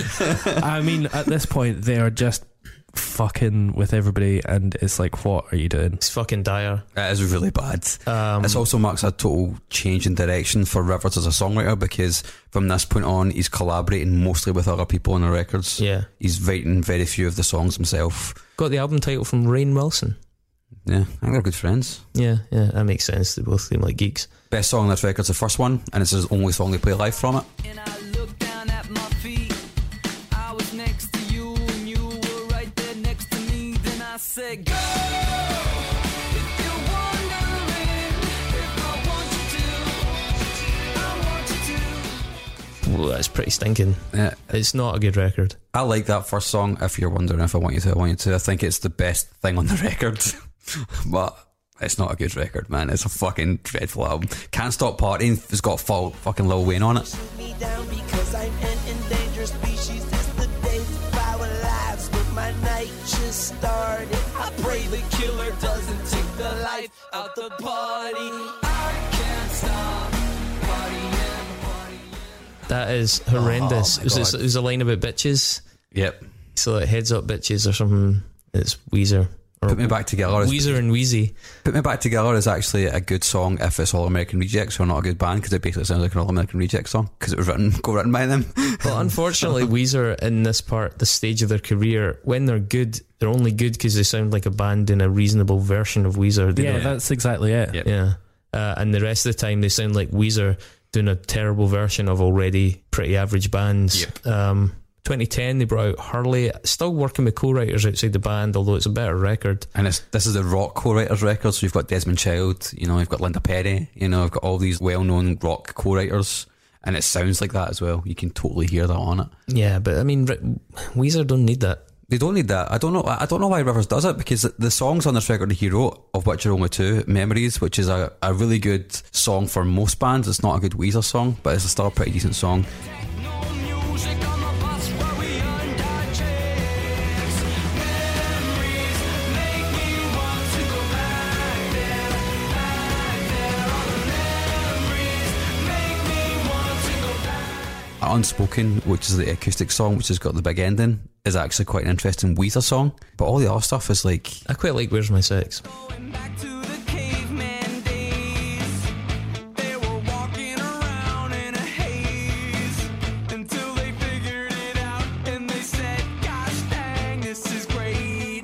I mean, at this point, they are just fucking with everybody, and it's like, what are you doing? It's fucking dire. it is really bad. Um, This also marks a total change in direction for Rivers as a songwriter, because from this point on, he's collaborating mostly with other people on the records. yeah. He's writing very few of the songs himself. Got the album title from Rainn Wilson. Yeah, I think they're good friends. Yeah, yeah, that makes sense. They both seem like geeks. Best song on this record's the first one, and it's his only song they play live from it. And I looked down at my feet. I was next to you, and you were right there next to me. Then I said, go. If you're wondering if I want you to, I want you to. Well, that's pretty stinking. Yeah, It's not a good record. I like that first song. If you're wondering if I want you to, I want you to. I think it's the best thing on the record, but it's not a good record, man. It's a fucking dreadful album. Can't Stop Partying. It's got full fucking Lil Wayne on it. Shoot me down because I'm an endangered species. It's the day of our lives, but my night just started. I pray the killer doesn't take the life out the party. I can't stop partying, partying. That is horrendous. Oh, my it, was, God. it was a line about bitches. Yep. So like heads up bitches or something. It's Weezer. Or Put Me Back Together. Is, Weezer and Wheezy. Put Me Back Together is actually a good song if it's All American Rejects, who are not a good band, because it basically sounds like an All American Rejects song because it was written co-written by them. Well, unfortunately, Weezer in this part, the stage of their career, when they're good, they're only good because they sound like a band in a reasonable version of Weezer. They Yeah, don't- that's exactly it. Yep. yeah. Uh, and the rest of the time, they sound like Weezer doing a terrible version of already pretty average bands. Yep. Um, twenty ten, they brought out Hurley, still working with co-writers outside the band, although it's a better record. And it's this is the rock co-writers record, so you've got Desmond Child, you know, you've got Linda Perry, you know, you've got all these well-known rock co-writers, and it sounds like that as well. You can totally hear that on it. Yeah, but I mean, Ri- Weezer don't need that. They don't need that. I don't know. I don't know why Rivers does it, because the songs on this record that he wrote, of which are only two, Memories, which is a, a really good song for most bands. It's not a good Weezer song, but it's still a pretty decent song. No music on the bus where we earned our checks. Memories Unspoken, which is the acoustic song, which has got the big ending, is actually quite an interesting Weezer song. But all the other stuff is like, I quite like Where's My Sex. Going back to the caveman days, they were walking around in a haze until they figured it out and they said, gosh dang, this is great.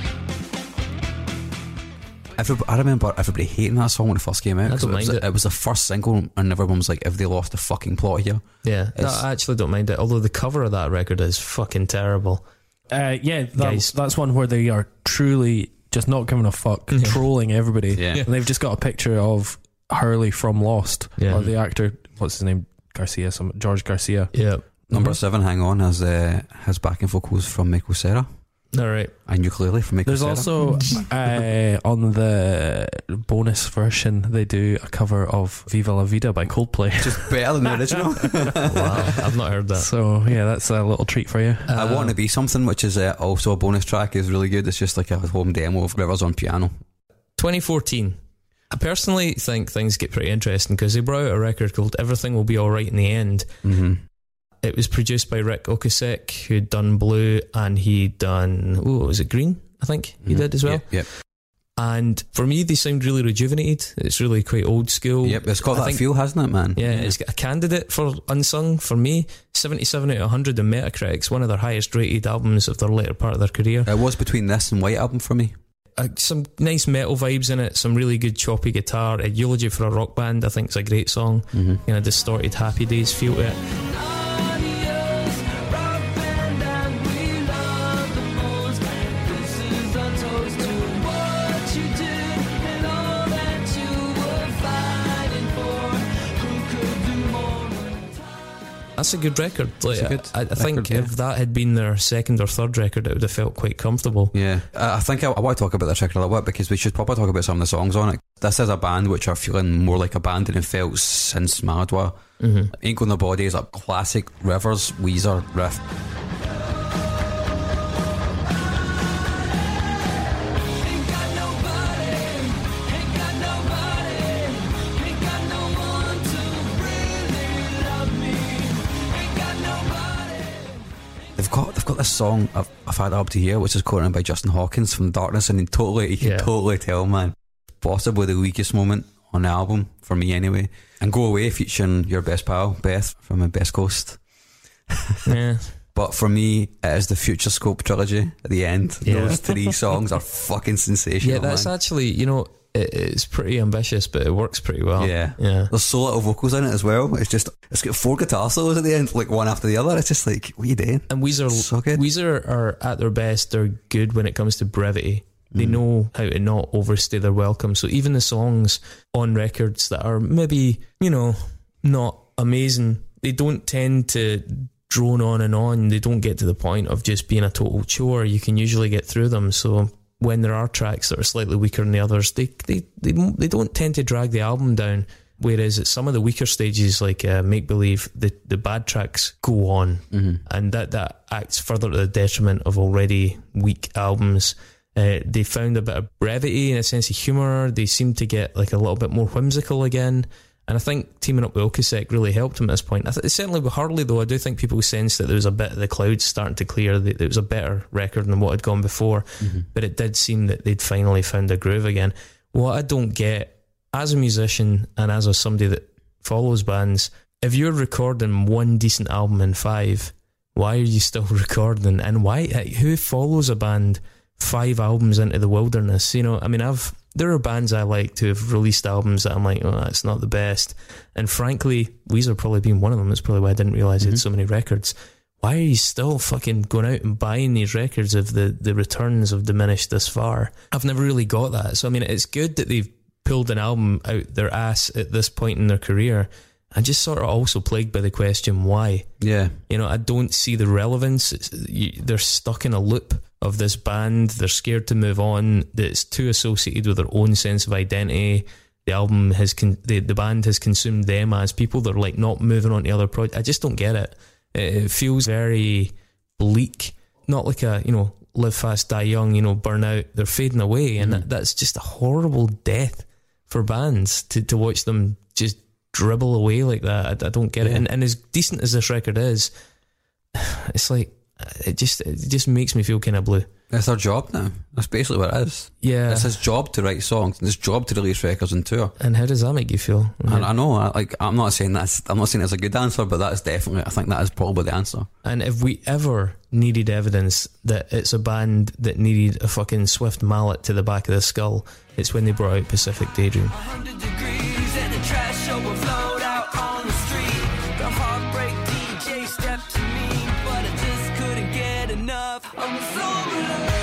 everybody, I remember everybody hating that song when it first came out. I 'cause don't it, was, mind it. it was the first single, and everyone was like, "If they lost the fucking plot here." Yeah, no, It's- I actually don't mind it. Although the cover of that record is fucking terrible. Uh, yeah, that, Guys. that's one where they are truly just not giving a fuck, trolling everybody. Yeah. And they've just got a picture of Hurley from Lost, Yeah. or the actor, what's his name, Garcia, some George Garcia. Yeah. Number seven, Hang On, has uh, has backing vocals from Michael Cera All right. and Ukulele from Michael There's Cera. also uh, on the bonus version they do a cover of Viva La Vida by Coldplay. just better than the original. Wow, I've not heard that. So yeah, that's a little treat for you. I Want to Be Something, which is uh, also a bonus track, is really good. It's just like a home demo of Rivers on piano. twenty fourteen. I personally think things get pretty interesting because they brought out a record called Everything Will Be Alright in the End. Mm-hmm. It was produced by Rick Ocasek, who'd done Blue, and he'd done, oh, was it Green? I think he did as well. Yep, yep. And for me, they sound really rejuvenated. It's really quite old school. Yep, it's got I that think- feel, hasn't it, man? Yeah, it's got a candidate for Unsung for me. seventy-seven out of one hundred in Metacritic's, one of their highest rated albums of their later part of their career. It was between this and White Album for me. Uh, some nice metal vibes in it, some really good choppy guitar. A Eulogy for a Rock Band, I think, is a great song. Mm-hmm. Kind of distorted Happy Days feel to it. Adios, rock band that we love the most. This is a toast to what you did and all that you were fighting for. Who could do more when time? That's a good record. Like, It's a good I, I think record, yeah. if that had been their second or third record, it would have felt quite comfortable. Yeah, uh, I think I, I want to talk about this record a little bit because we should probably talk about some of the songs on it. This is a band which are feeling more like a band than it felt since Maladwa. Mm-hmm. Ain't Got No Body is a classic Rivers Weezer riff. Ain't got nobody, ain't got nobody, ain't got no one to really love me. Ain't got nobody. They've got they've got this song I've, I've had up to here, which is quoted by Justin Hawkins from Darkness, and you totally you can Yeah. totally tell, man. Possibly the weakest moment on the album for me, anyway. And Go Away, featuring your best pal Beth from the Best Coast. Yeah. But for me, it is the Future Scope trilogy at the end. Yeah. Those three songs are fucking sensational. Yeah, that's man. actually, you know, it, it's pretty ambitious, but it works pretty well. Yeah. Yeah. There's so little vocals in it as well. It's just it's got four guitar solos at the end, like one after the other. It's just like, what are you doing? And Weezer, So good. Weezer are at their best. They're good when it comes to brevity. They Mm. know how to not overstay their welcome. So even the songs on records that are maybe, you know, not amazing, they don't tend to drone on and on. They don't get to the point of just being a total chore. You can usually get through them. So when there are tracks that are slightly weaker than the others, they they they, don't- they don't tend to drag the album down. Whereas at some of the weaker stages, like uh, Make Believe, the, the bad tracks go on, Mm-hmm. and that, that acts further to the detriment of already weak albums. Uh, they found a bit of brevity and a sense of humour. They seemed to get like a little bit more whimsical again. And I think teaming up with Ocasek really helped him at this point. I th- certainly with Hurley, though, I do think people sensed that there was a bit of the clouds starting to clear. That it was a better record than what had gone before. Mm-hmm. But it did seem that they'd finally found a groove again. What I don't get, as a musician and as a somebody that follows bands, if you're recording one decent album in five, why are you still recording? And why? Who follows a band five albums into the wilderness? You know, I mean, I've there are bands I like to have released albums that I'm like, oh, that's not the best. And frankly, Weezer probably being one of them. That's probably why I didn't realise he had so many records. Why are you still fucking going out and buying these records if the, the returns have diminished this far? I've never really got that. So, I mean, it's good that they've pulled an album out their ass at this point in their career. I'm just sort of also plagued by the question, why? Yeah. You know, I don't see the relevance. It's, you, they're stuck in a loop of this band. They're scared to move on. It's too associated with their own sense of identity. The album has, con- the, the band has consumed them as people. They're like not moving on to other projects. I just don't get it. It feels very bleak. Not like a, you know, live fast, die young, you know, burn out. They're fading away. And that, that's just a horrible death for bands to, to watch them just dribble away like that. I, I don't get it. Yeah. And, and as decent as this record is, it's like it just it just makes me feel kind of blue. It's their job now. That's basically what it is. Yeah. It's his job to write songs. And his job to release records and tour. And how does that make you feel? And I know, I, like, I'm not saying that's, I'm not saying it's a good answer, but that's definitely, I think that is probably the answer. And if we ever needed evidence that it's a band that needed a fucking swift mallet to the back of the skull, it's when they brought out Pacific Daydream. one hundred degrees and the trash overflowed out on the street. The heartbreak D J stepped to me, but I just couldn't get enough. I'm so in love.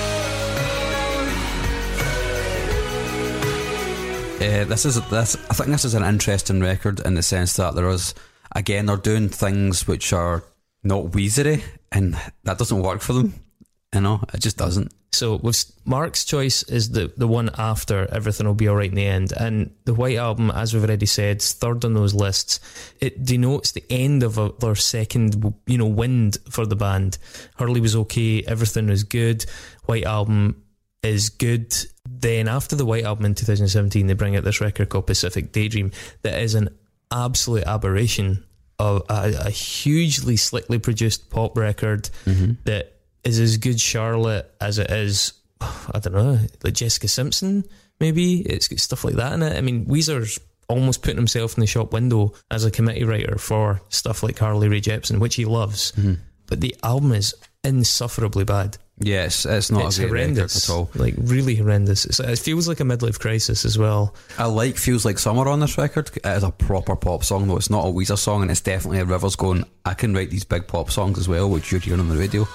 Uh, this is this. I think this is an interesting record in the sense that there is, again, they're doing things which are not Weezery, and that doesn't work for them. You know, it just doesn't. So with Mark's choice is the, the one after Everything Will Be Alright in the End, and the White Album, as we've already said, is third on those lists. It denotes the end of a, their second, you know, wind for the band. Hurley was okay, Everything was good, White Album is good. Then after the White Album in two thousand seventeen, they bring out this record called Pacific Daydream that is an absolute aberration of a, a hugely slickly produced pop record Mm-hmm. that is as good Charlotte as it is, I don't know, like Jessica Simpson, maybe. It's got stuff like that in it. I mean, Weezer's almost putting himself in the shop window as a committee writer for stuff like Carly Rae Jepsen, which he loves. Mm-hmm. But the album is insufferably bad. Yes, it's not It's a great horrendous. record at all. Like, really horrendous. It's, it feels like a midlife crisis as well. I like Feels Like Summer on this record. It is a proper pop song, though. It's not a Weezer song, and it's definitely a Rivers going, I can write these big pop songs as well, which you're hearing on the radio.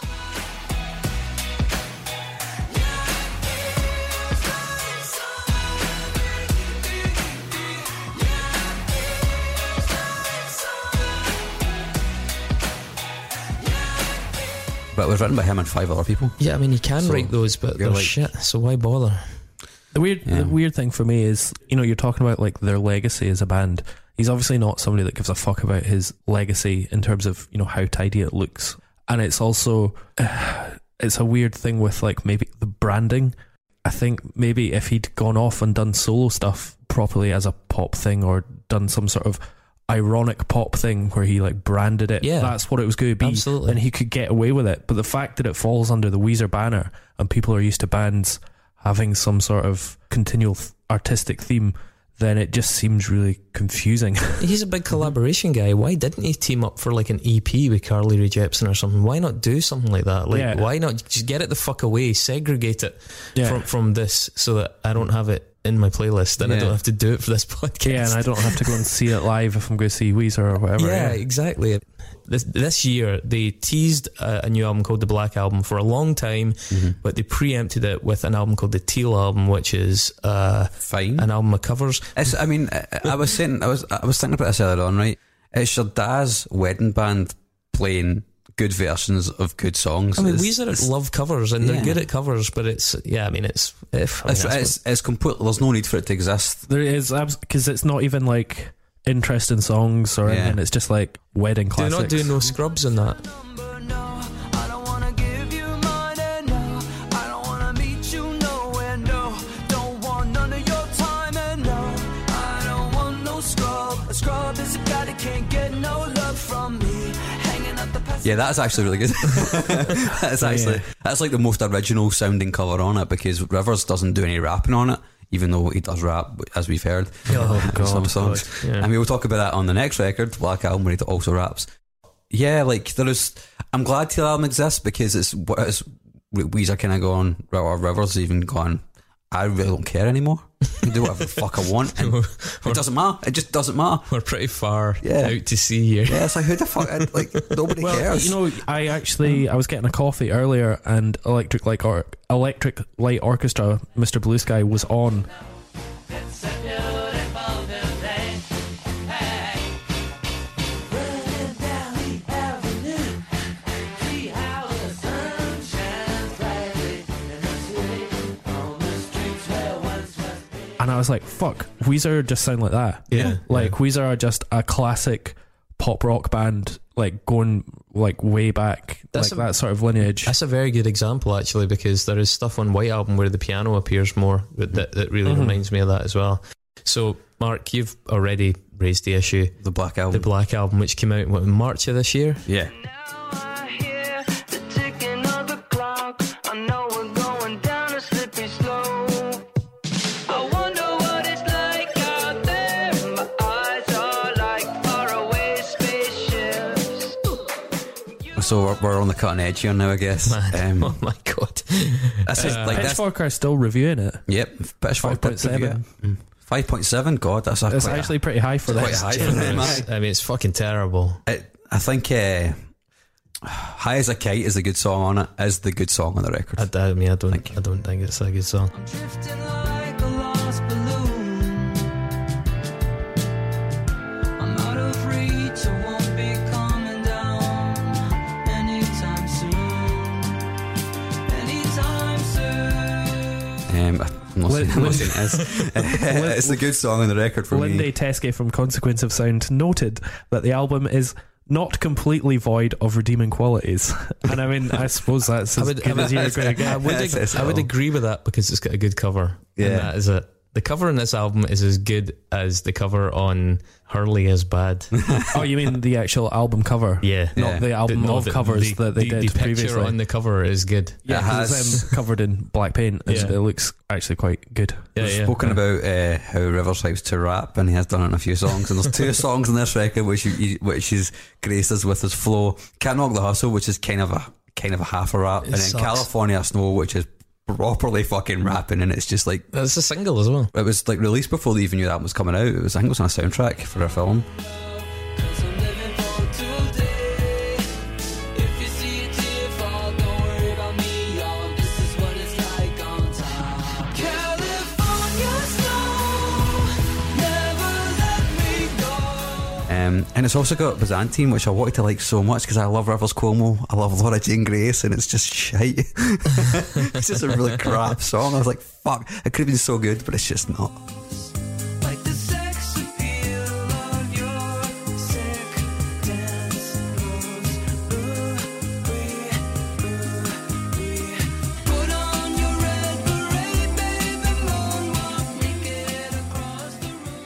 But it was written by him and five other people. Yeah, I mean, you can So, write those, but you're they're like- shit, so why bother? The weird, Yeah. the weird thing for me is, you know, you're talking about like their legacy as a band. He's obviously not somebody that gives a fuck about his legacy in terms of, you know, how tidy it looks. And it's also, uh, it's a weird thing with like maybe the branding. I think maybe if he'd gone off and done solo stuff properly as a pop thing, or done some sort of ironic pop thing where he like branded it, Yeah. that's what it was going to be. Absolutely. And he could get away with it. But the fact that it falls under the Weezer banner and people are used to bands having some sort of continual th- artistic theme, then it just seems really confusing. He's a big collaboration guy. Why didn't he team up for like an E P with Carly Rae Jepsen or something? Why not do something like that? Like, Yeah. why not just get it the fuck away, segregate it Yeah. from from this, so that I don't have it in my playlist and I Yeah. don't have to do it for this podcast. Yeah, and I don't have to go and see it live if I'm going to see Weezer or whatever. Yeah, exactly. This this year they teased a, a new album called the Black Album for a long time, Mm-hmm. but they preempted it with an album called the Teal Album, which is uh, Fine. an album of covers. It's, I mean, I, I was saying, I was, I was thinking about this earlier on, right? It's your dad's wedding band playing good versions of good songs. I mean, It's- Weezer it's- love covers and they're yeah. good at covers, but it's yeah. I mean, it's if I mean, It's, that's it's, it's complete. There's no need for it to exist. There is, because it's not even like interesting songs or Yeah. anything. It's just like wedding what, do classics. not do no scrubs in that. Number, no, I don't wanna give you mine, and no, I don't wanna meet you nowhere, no, don't want none of your time, and no, I don't want no scrub. A scrub is a guy that can't get no love from me, hanging up the past. Yeah, that's actually really good. That's actually Yeah. that's like the most original sounding cover on it, because Rivers doesn't do any rapping on it, even though he does rap, as we've heard Oh, in some songs. God, yeah. And we will talk about that on the next record, Black Album, where he also raps. Yeah, like there is. I'm glad the album exists, because it's what it's Weezer kind of going, or Rivers even going, I really don't care anymore. I can do whatever the fuck I want, and it doesn't matter. It just doesn't matter. We're pretty far Yeah. out to sea here. Yeah, it's like, who the fuck? Like, nobody Well, cares. you know, I actually I was getting a coffee earlier, and Electric Light or Electric Light Orchestra, Mister Blue Sky, was on. It's a beautiful day, hey. Running down the avenue, see how the sun shines brightly in the city, on the streets where once was peace. And I was like, fuck, Weezer just sound like that. Yeah, Like, yeah. Weezer are just a classic pop rock band, like going like way back, That's like a- that sort of lineage. That's a very good example, actually, because there is stuff on White Album where the piano appears more that, that, that really Mhm. reminds me of that as well. So Mark, you've already raised the issue. The Black The Album. Black Album, which came out what, in March of this year. Yeah. Now I hear the ticking of the clock. I know we're going down a slippery slope. I wonder what it's like out there. My eyes are like faraway spaceships. So we're, we're on the cutting edge here now, I guess. Man, Um, oh my god. this is Uh, like this. Pitchfork are still reviewing it. Yep, Pitchfork five point did review seven. it. Five point seven. God, that's a It's quite a- actually pretty high for quite this. high for them. aye. I mean, it's fucking terrible. It, I think uh, "High as a Kite" is a good song on it. Is the good song on the record. I, I mean, I don't, Thank you. I don't think it's a good song. I'm drifting like a lost balloon. I'm out of reach, I won't be coming down anytime soon. Anytime soon. Um, I'm not saying, I'm not saying it is. It's the good song on the record for Lindy me. Teskey from Consequence of Sound noted that the album is not completely void of redeeming qualities. And I mean, I suppose that's as I would- good I would- as you're going to get. I would, Yes, ag- yes, I would it will. agree with that because it's got a good cover. Yeah. And that is it. The cover on this album is as good as the cover on Hurley is Bad. Oh, you mean the actual album cover? Yeah. Not Yeah. the album no, of the- covers the, that they the, did the picture previously. on the cover is good. Yeah, It 'cause has- it's um, covered in black paint. It's- Yeah. It looks actually quite good. Yeah, We've yeah. spoken about uh, how Rivers likes to rap, and he has done it in a few songs. And there's two songs in this record which he, which he's graced us with his flow. "Can't Knock the Hustle," which is kind of a kind of a half a rap, It and then sucks. "California Snow," which is properly fucking rapping, and it's just like That's a single as well. it was like released before they even knew that album was coming out. It was I think it was on a soundtrack for a film. Cause I'm living for today. If you see a tear fall, don't worry about me, y'all. This is what it's like on top. California snow, never let me go. Um, and it's also got Byzantine, which I wanted to like so much because I love Rivers Cuomo, I love Laura Jane Grace, and it's just shite. It's just a really crap song. I was like, fuck, it could have been so good, but it's just not. Like the sex appeal of your sick dance moves. Ooh, wee, ooh, wee. Put on your red beret, baby, moonwalk naked across the room.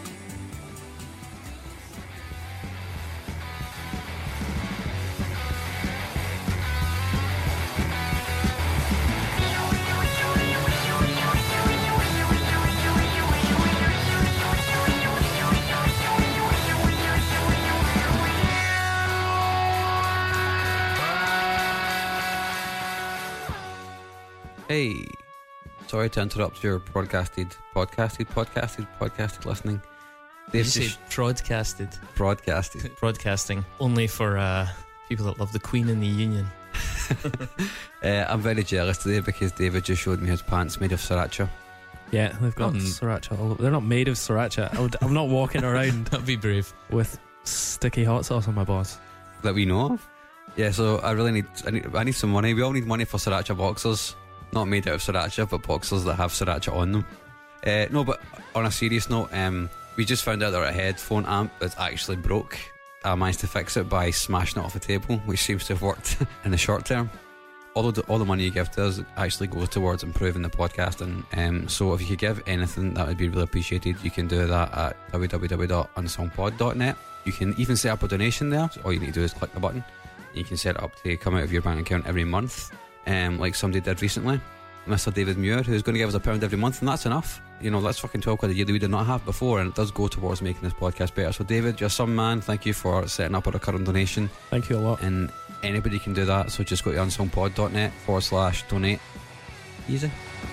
Hey, sorry to interrupt your broadcasted, podcasted, podcasted, podcasted listening. You They've say just broadcasted. broadcasted. Broadcasting. Only for uh, people that love the Queen and the Union. Uh, I'm very jealous today because David just showed me his pants made of sriracha. Yeah, they've got Um, sriracha all over. They're not made of sriracha. I would, I'm not walking around That'd be brave. with sticky hot sauce on my balls. That we know of. Yeah, so I really need I, need I need some money. We all need money for sriracha boxers. Not made out of sriracha, but boxers that have sriracha on them. Uh, no, but on a serious note, um, we just found out that our headphone amp is actually broke. I managed to fix it by smashing it off a table, which seems to have worked in the short term. All the, all the money you give to us actually goes towards improving the podcast, and um, so if you could give anything, that would be really appreciated. You can do that at w w w dot unsongpod dot net. You can even set up a donation there. So all you need to do is click the button. You can set it up to come out of your bank account every month, um, like somebody did recently, Mister David Muir, who's going to give us a pound every month, and that's enough. You know, that's fucking twelve quid a year that we did not have before, and it does go towards making this podcast better. So David, you're some man. Thank you for setting up a recurring donation, Thank you a lot. and anybody can do that. So just go to unsongpod dot net forward slash donate. Easy.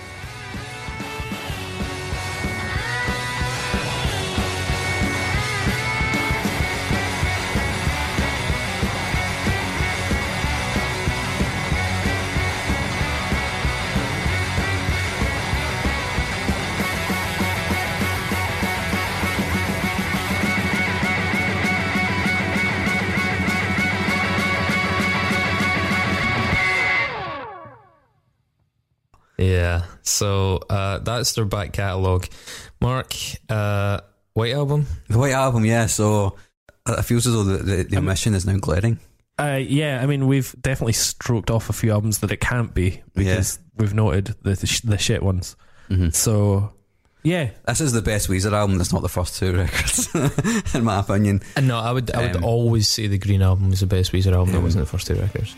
Yeah. So uh, that's their back catalogue. Mark, uh, White Album? The White Album, yeah. So it feels as though the, the, the omission is now glaring. Uh, yeah, I mean, we've definitely stroked off a few albums that it can't be because we've noted the the, sh- the shit ones. Mm-hmm. So Yeah. This is the best Weezer album. That's not the first two records, in my opinion. And no, I would I would Um, always say the Green Album was the best Weezer album. That Mm. wasn't the first two records.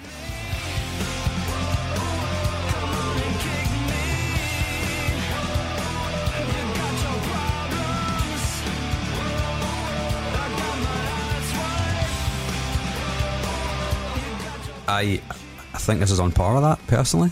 I I think this is on par with that personally,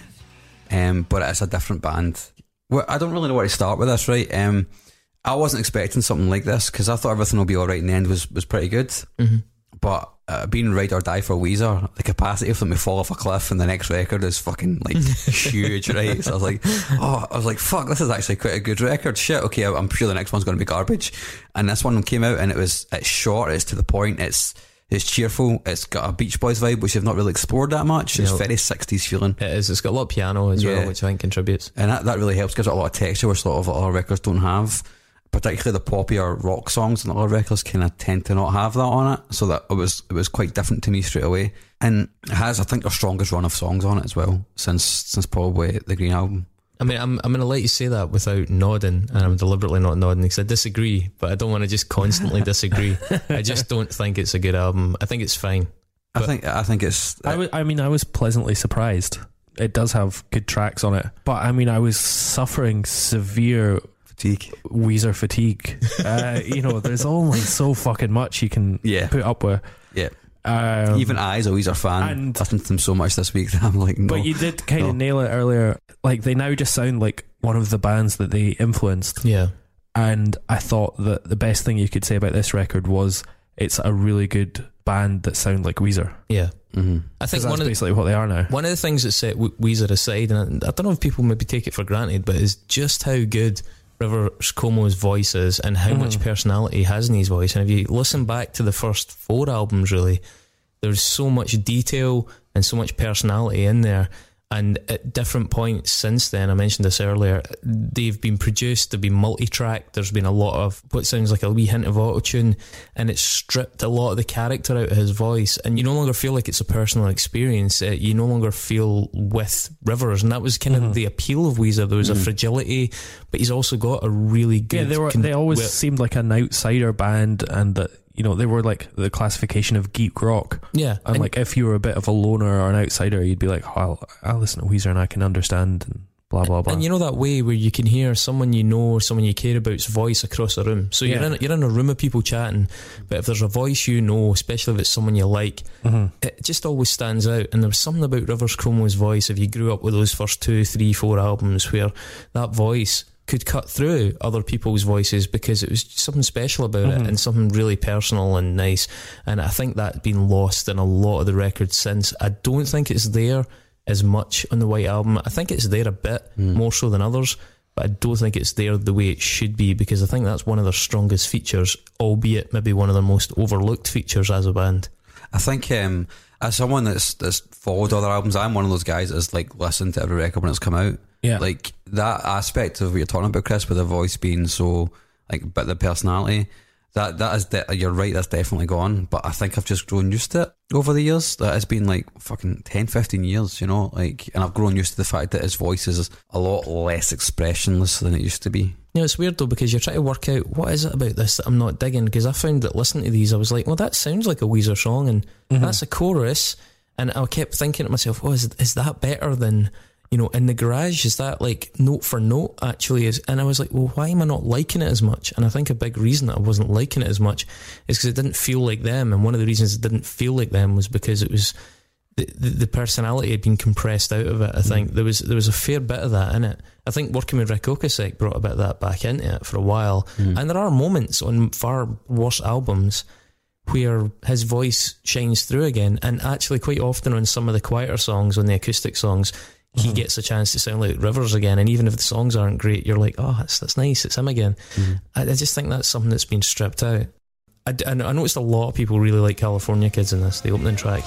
um, but it's a different band. Well, I don't really know where to start with this, right? Um, I wasn't expecting something like this because I thought Everything Will Be Alright in the end was, was pretty good. Mm-hmm. But uh, being Ride or Die for Weezer, the capacity for them to fall off a cliff in the next record is fucking like huge, right? So I was like, oh, I was like, fuck, this is actually quite a good record. Shit, okay, I'm sure the next one's going to be garbage. And this one came out and it was it's short, it's to the point, it's it's cheerful, it's got a Beach Boys vibe which they've not really explored that much. It's No. very sixties feeling. It is. It's got a lot of piano as Yeah. well, which I think contributes. And that, that really helps, gives it a lot of texture which a lot of other records don't have. Particularly the poppier rock songs and other records kind of tend to not have that on it, so that it was it was quite different to me straight away. And it has, I think, the strongest run of songs on it as well since since probably the Green Album. I mean, I'm I'm going to let you say that without nodding, and I'm deliberately not nodding because I disagree, but I don't want to just constantly disagree. I just don't think it's a good album. I think it's fine. I think I think it's. I, w- I mean, I was pleasantly surprised. It does have good tracks on it, but I mean, I was suffering severe fatigue. Weezer fatigue. uh, you know, there's only so fucking much you can Yeah. put up with. Yeah. Um, Even I, as a Weezer fan, and- listened to them so much this week that I'm like, no. But you did kind of no. nail it earlier. Like, they now just sound like one of the bands that they influenced. Yeah. And I thought that the best thing you could say about this record was it's a really good band that sound like Weezer. Yeah. Mm-hmm. I Because think that's one of the, basically what they are now. one of the things that set W- Weezer aside, and I, I don't know if people maybe take it for granted, but is just how good Rivers Cuomo's voice is and how Mhm. much personality he has in his voice. And if you listen back to the first four albums, really, there's so much detail and so much personality in there. And at different points since then, I mentioned this earlier, they've been produced, they've been multi-tracked, there's been a lot of what sounds like a wee hint of auto-tune, and it's stripped a lot of the character out of his voice, and you no longer feel like it's a personal experience. Uh, you no longer feel with Rivers, and that was kind of Mhm. the appeal of Weezer. There was Mhm. a fragility, but he's also got a really good... Yeah, they were. con- They always wi- seemed like an outsider band, and that, you know, they were like the classification of geek rock. yeah, And, like, if you were a bit of a loner or an outsider, you'd be like, oh, I'll, I'll listen to Weezer and I can understand, and blah blah blah. And you know that way where you can hear someone you know or someone you care about's voice across a room. So you're Yeah. in you're in a room of people chatting, but if there's a voice you know, especially if it's someone you like, Mhm. it just always stands out. And there was something about Rivers Cuomo's voice, if you grew up with those first two, three, four albums, where that voice could cut through other people's voices because it was something special about Mhm. it and something really personal and nice. And I think that's been lost in a lot of the records since. I don't think it's there as much on the White Album. I think it's there a bit Mm. more so than others, but I don't think it's there the way it should be, because I think that's one of their strongest features, albeit maybe one of their most overlooked features as a band. I think um, as someone that's that's followed other albums, I'm one of those guys that's like listened to every record when it's come out. Yeah. Like that aspect of what you're talking about, Chris, with the voice being so like, but the personality, that that is de- you're right, that's definitely gone. But I think I've just grown used to it over the years. That has been like fucking ten, fifteen years, you know, like, and I've grown used to the fact that his voice is a lot less expressionless than it used to be. You know, it's weird though, because you're trying to work out what is it about this that I'm not digging, because I found that listening to these I was like, well, that sounds like a Weezer song, and Mhm. that's a chorus, and I kept thinking to myself, oh, is, is that better than, you know, In the Garage? Is that like note for note actually? Is, and I was like, well, why am I not liking it as much? And I think a big reason that I wasn't liking it as much is because it didn't feel like them, and one of the reasons it didn't feel like them was because it was the, the, the personality had been compressed out of it. I think there was there was a fair bit of that in it. I think working with Rick Ocasek brought a bit of that back into it for a while. Mm. And there are moments on far worse albums where his voice shines through again, and actually quite often on some of the quieter songs, on the acoustic sons, he Mhm. gets a chance to sound like Rivers again. And even if the songs aren't great, you're like, oh, that's, that's nice, it's him again. Mhm. I, I just think that's something that's been stripped out. I, d- I know- I noticed a lot of people really like California Kids in this, the opening track.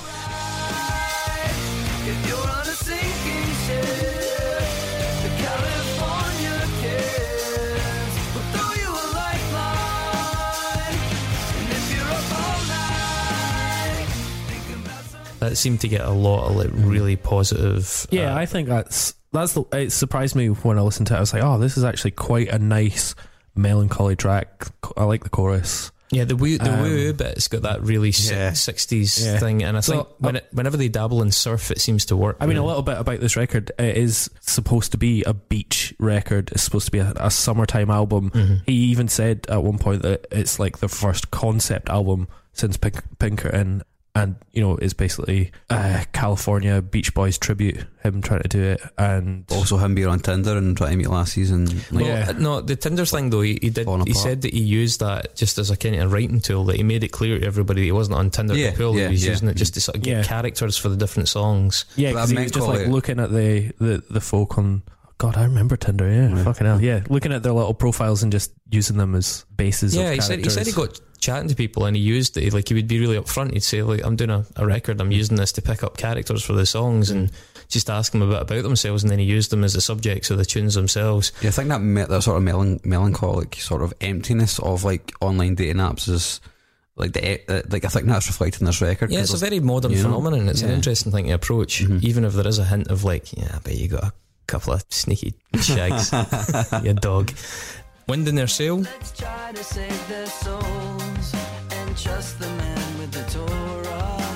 If you're on a sinking ship, the California kids will throw you a lifeline. And if you're up all night, thinking about some That seemed to get a lot of like really positive. Yeah, uh, I think that's that's the. It surprised me when I listened to it. I was like, oh, this is actually quite a nice melancholy track. I like the chorus. Yeah, the woo, the Um, woo bit's got that really Yeah. sixties Yeah. thing, and I So, think when it, whenever they dabble in surf, it seems to work. I mean, a really. little bit about this record. It is supposed to be a beach record. It's supposed to be a, a summertime album. Mhm. He even said at one point that it's like the first concept album since Pink- Pinkerton, and you know, it's basically a California Beach Boys tribute. Him trying to do it, and Also, him being on Tinder and trying to meet lassies and like, Yeah. Well, no, the Tinder thing though, he, he did. Falling He apart. said that he used that just as a kind of writing tool. That he made it clear to everybody that he wasn't on Tinder Yeah, to pull. yeah, he was yeah. using it just to sort of get Yeah. characters for the different songs. yeah, But because I he meant was just call like it- looking at the, the the folk on. God, I remember Tinder. Yeah, Yeah. fucking hell. Yeah, looking at their little profiles and just using them as bases. Yeah, of he said he characters. said he got chatting to people and he used it. Like he would be really upfront. He'd say like, "I'm doing a, a record. I'm using this to pick up characters for the songs and just ask them a bit about themselves." And then he used them as the subjects of the tunes themselves. yeah, I think that me- that sort of melan- melancholic sort of emptiness of like online dating apps is like the e- uh, like I think that's reflected in this record. Yeah, 'cause it's a there's- very modern you know, phenomenon. It's an yeah. interesting thing to approach, Mhm. even if there is a hint of like, yeah, I bet you got a couple of sneaky shags, you dog. Wind in their sail. Let's try to save their souls and trust the man with the Torah.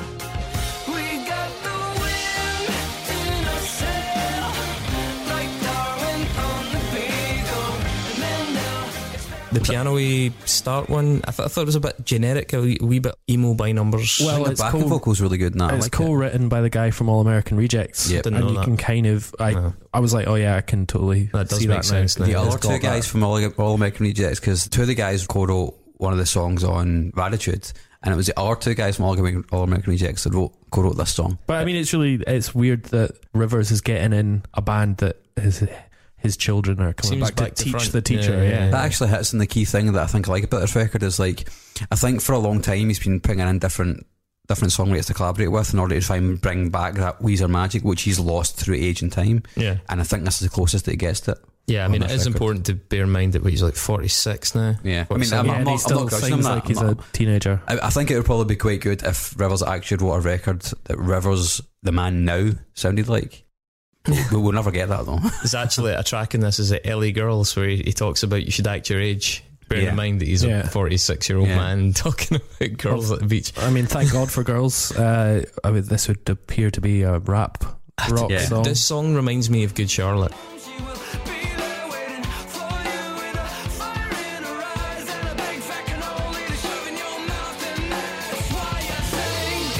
We got the wind in our sail, like Darwin on the Beagle. And then they'll The piano-y start one, I, th- I thought it was a bit generic, a wee, wee bit emo by numbers. I Well, think the it's backing cool. vocal's really good now. I It's like it. co-written by the guy from All American Rejects. Yep. Didn't and know you that. can kind of, I, No. I was like, oh yeah, I can totally That does see make that sense now. now. The It's other got two guys that. from All, All American Rejects, because two of the guys co-wrote one of the songs on Raditude, and it was the other two guys from All American, All American Rejects that wrote, co-wrote this song. But I mean, it's really, it's weird that Rivers is getting in a band that his his children are coming Seems back, back to to teach front. the teacher. Yeah, Yeah, yeah, yeah. That actually hits on the key thing that I think I like about this record is like, I think for a long time he's been bringing in different different songwriters to collaborate with in order to try and bring back that Weezer magic, which he's lost through age and time. Yeah. And I think this is the closest that he gets to it. Yeah, I on mean, it this is record. important to bear in mind that he's like forty-six now. Yeah. I What's mean, that? I'm, yeah I'm and not, he I'm still not grudging him sings that. like he's I'm a not- teenager. I, I think it would probably be quite good if Rivers actually wrote a record that Rivers, the man now, sounded like. We will never get that though. There's actually a track in this is at L A Girls where he, he talks about you should act your age. Bearing Yeah. in mind that he's Yeah. a forty-six year old Yeah. man talking about girls at the beach. I mean, thank God for girls. Uh, I mean, this would appear to be a rap rock Yeah. song. This song reminds me of Good Charlotte. She will be there waiting for you with a fire in her eyes and a big fat cannoli to shove in your mouth, and that's why I thank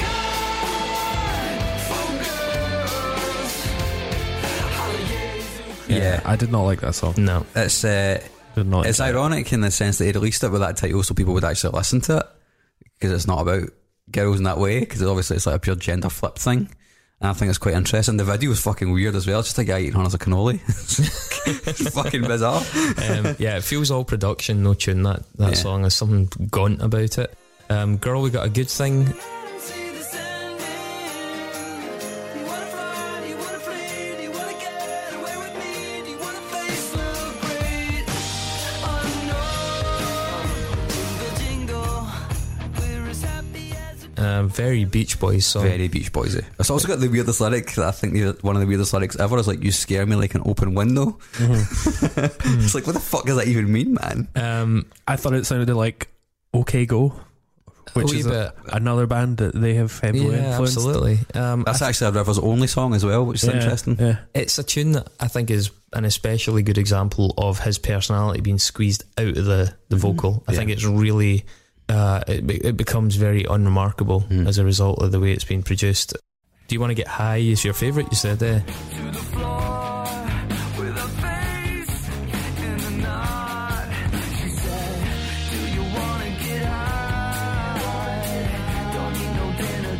God for girls. Yeah. I did not like that song. No. It's uh, Did not. it's enjoy it. ironic in the sense that he released it with that title so people would actually listen to it, because it's not about girls in that way, because obviously it's like a pure gender flip thing. And I think it's quite interesting. The video was fucking weird as well. It's just a guy eating on as a cannoli. It's fucking bizarre. Um, yeah, it feels all production, no tune. That that Yeah. song has something gaunt about it. Um, Girl, We Got a Good Thing. See the sending. Do you wanna fly? Do you wanna flee? Do you wanna get away with me? Do you wanna face look great? Oh no, jingle jingle, we're as happy as a Uh, very Beach Boys song. Very Beach Boysy. It's also got the weirdest lyric that I think the, one of the weirdest lyrics ever is like, "You scare me like an open window." It's like, what the fuck does that even mean, man? Um, I thought it sounded like OK Go, which wee is a, bit. another band that they have heavily yeah, influenced. absolutely. Um, That's I actually a Rivers only song as well, which is Yeah, interesting. Yeah. It's a tune that I think is an especially good example of his personality being squeezed out of the, the vocal. I Yeah. think it's really, uh, it, be- it becomes very unremarkable Mm. as a result of the way it's been produced. Do You Want to Get High is your favourite, you said there. to the floor with a face in the knot. She said, do you wanna get high? Don't need no dinner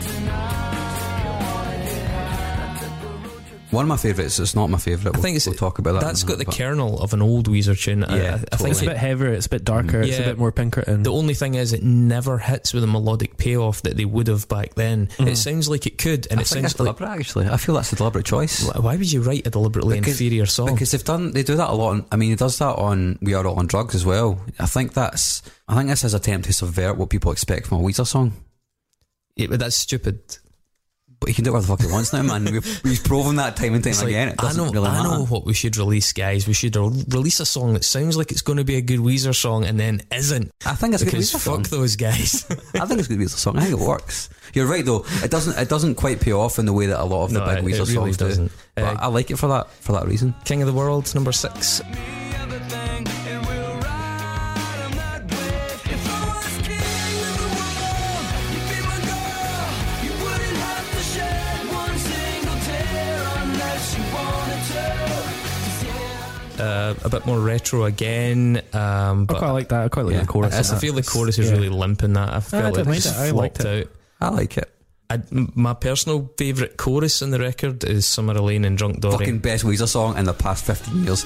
tonight. One of my favourites, it's not my favourite. I think we'll, it's- we'll talk about that. That's in a got the minute, but- kernel of an old Weezer tune. I- Yeah, I, I totally. It's a think bit it, heavier, it's a bit darker, it's a Yeah. bit more Pinkerton. the only thing is it never hits with a melodic payoff that they would have back then. Mhm. It sounds like it could, and I it think that's sounds like. deliberate, actually. I feel that's a deliberate choice. Wh- Why would you write a deliberately Because- inferior song? Because they've done, they do that a lot. On, I mean, he does that on "We Are All on Drugs" as well. I think that's, I think this is an attempt to subvert what people expect from a Weezer song. Yeah, but that's stupid. But he can do whatever the fuck he wants now, man. We've, we've proven that time and time It's like, again. It I doesn't know, really I matter. know what we should release, guys. We should re- release a song that sounds like it's going to be a good Weezer song and then isn't. I think it's a good Because Weezer song. fuck those guys. I think it's a good Weezer song. I think it works. You're right though. It doesn't. It doesn't quite pay off in the way that a lot of the No, big it- Weezer it really songs doesn't. do. But Uh, I like it for that. For that reason. King of the World, number six. everything, and we'll ride on that wave. If I was king of the world, you'd be my girl. You wouldn't have to shed one single tear unless you wanted to. Uh, a bit more retro again, um, I but quite like that. I quite like Yeah, the chorus. it's in I that. feel the chorus is Yeah. really limp in that. I felt I like didn't mind it's it. I liked flopped it. out. I like it. I, m- my personal favourite chorus in the record is Summer Lane and Drunk Dory. Fucking best Weezer song in the past fifteen years.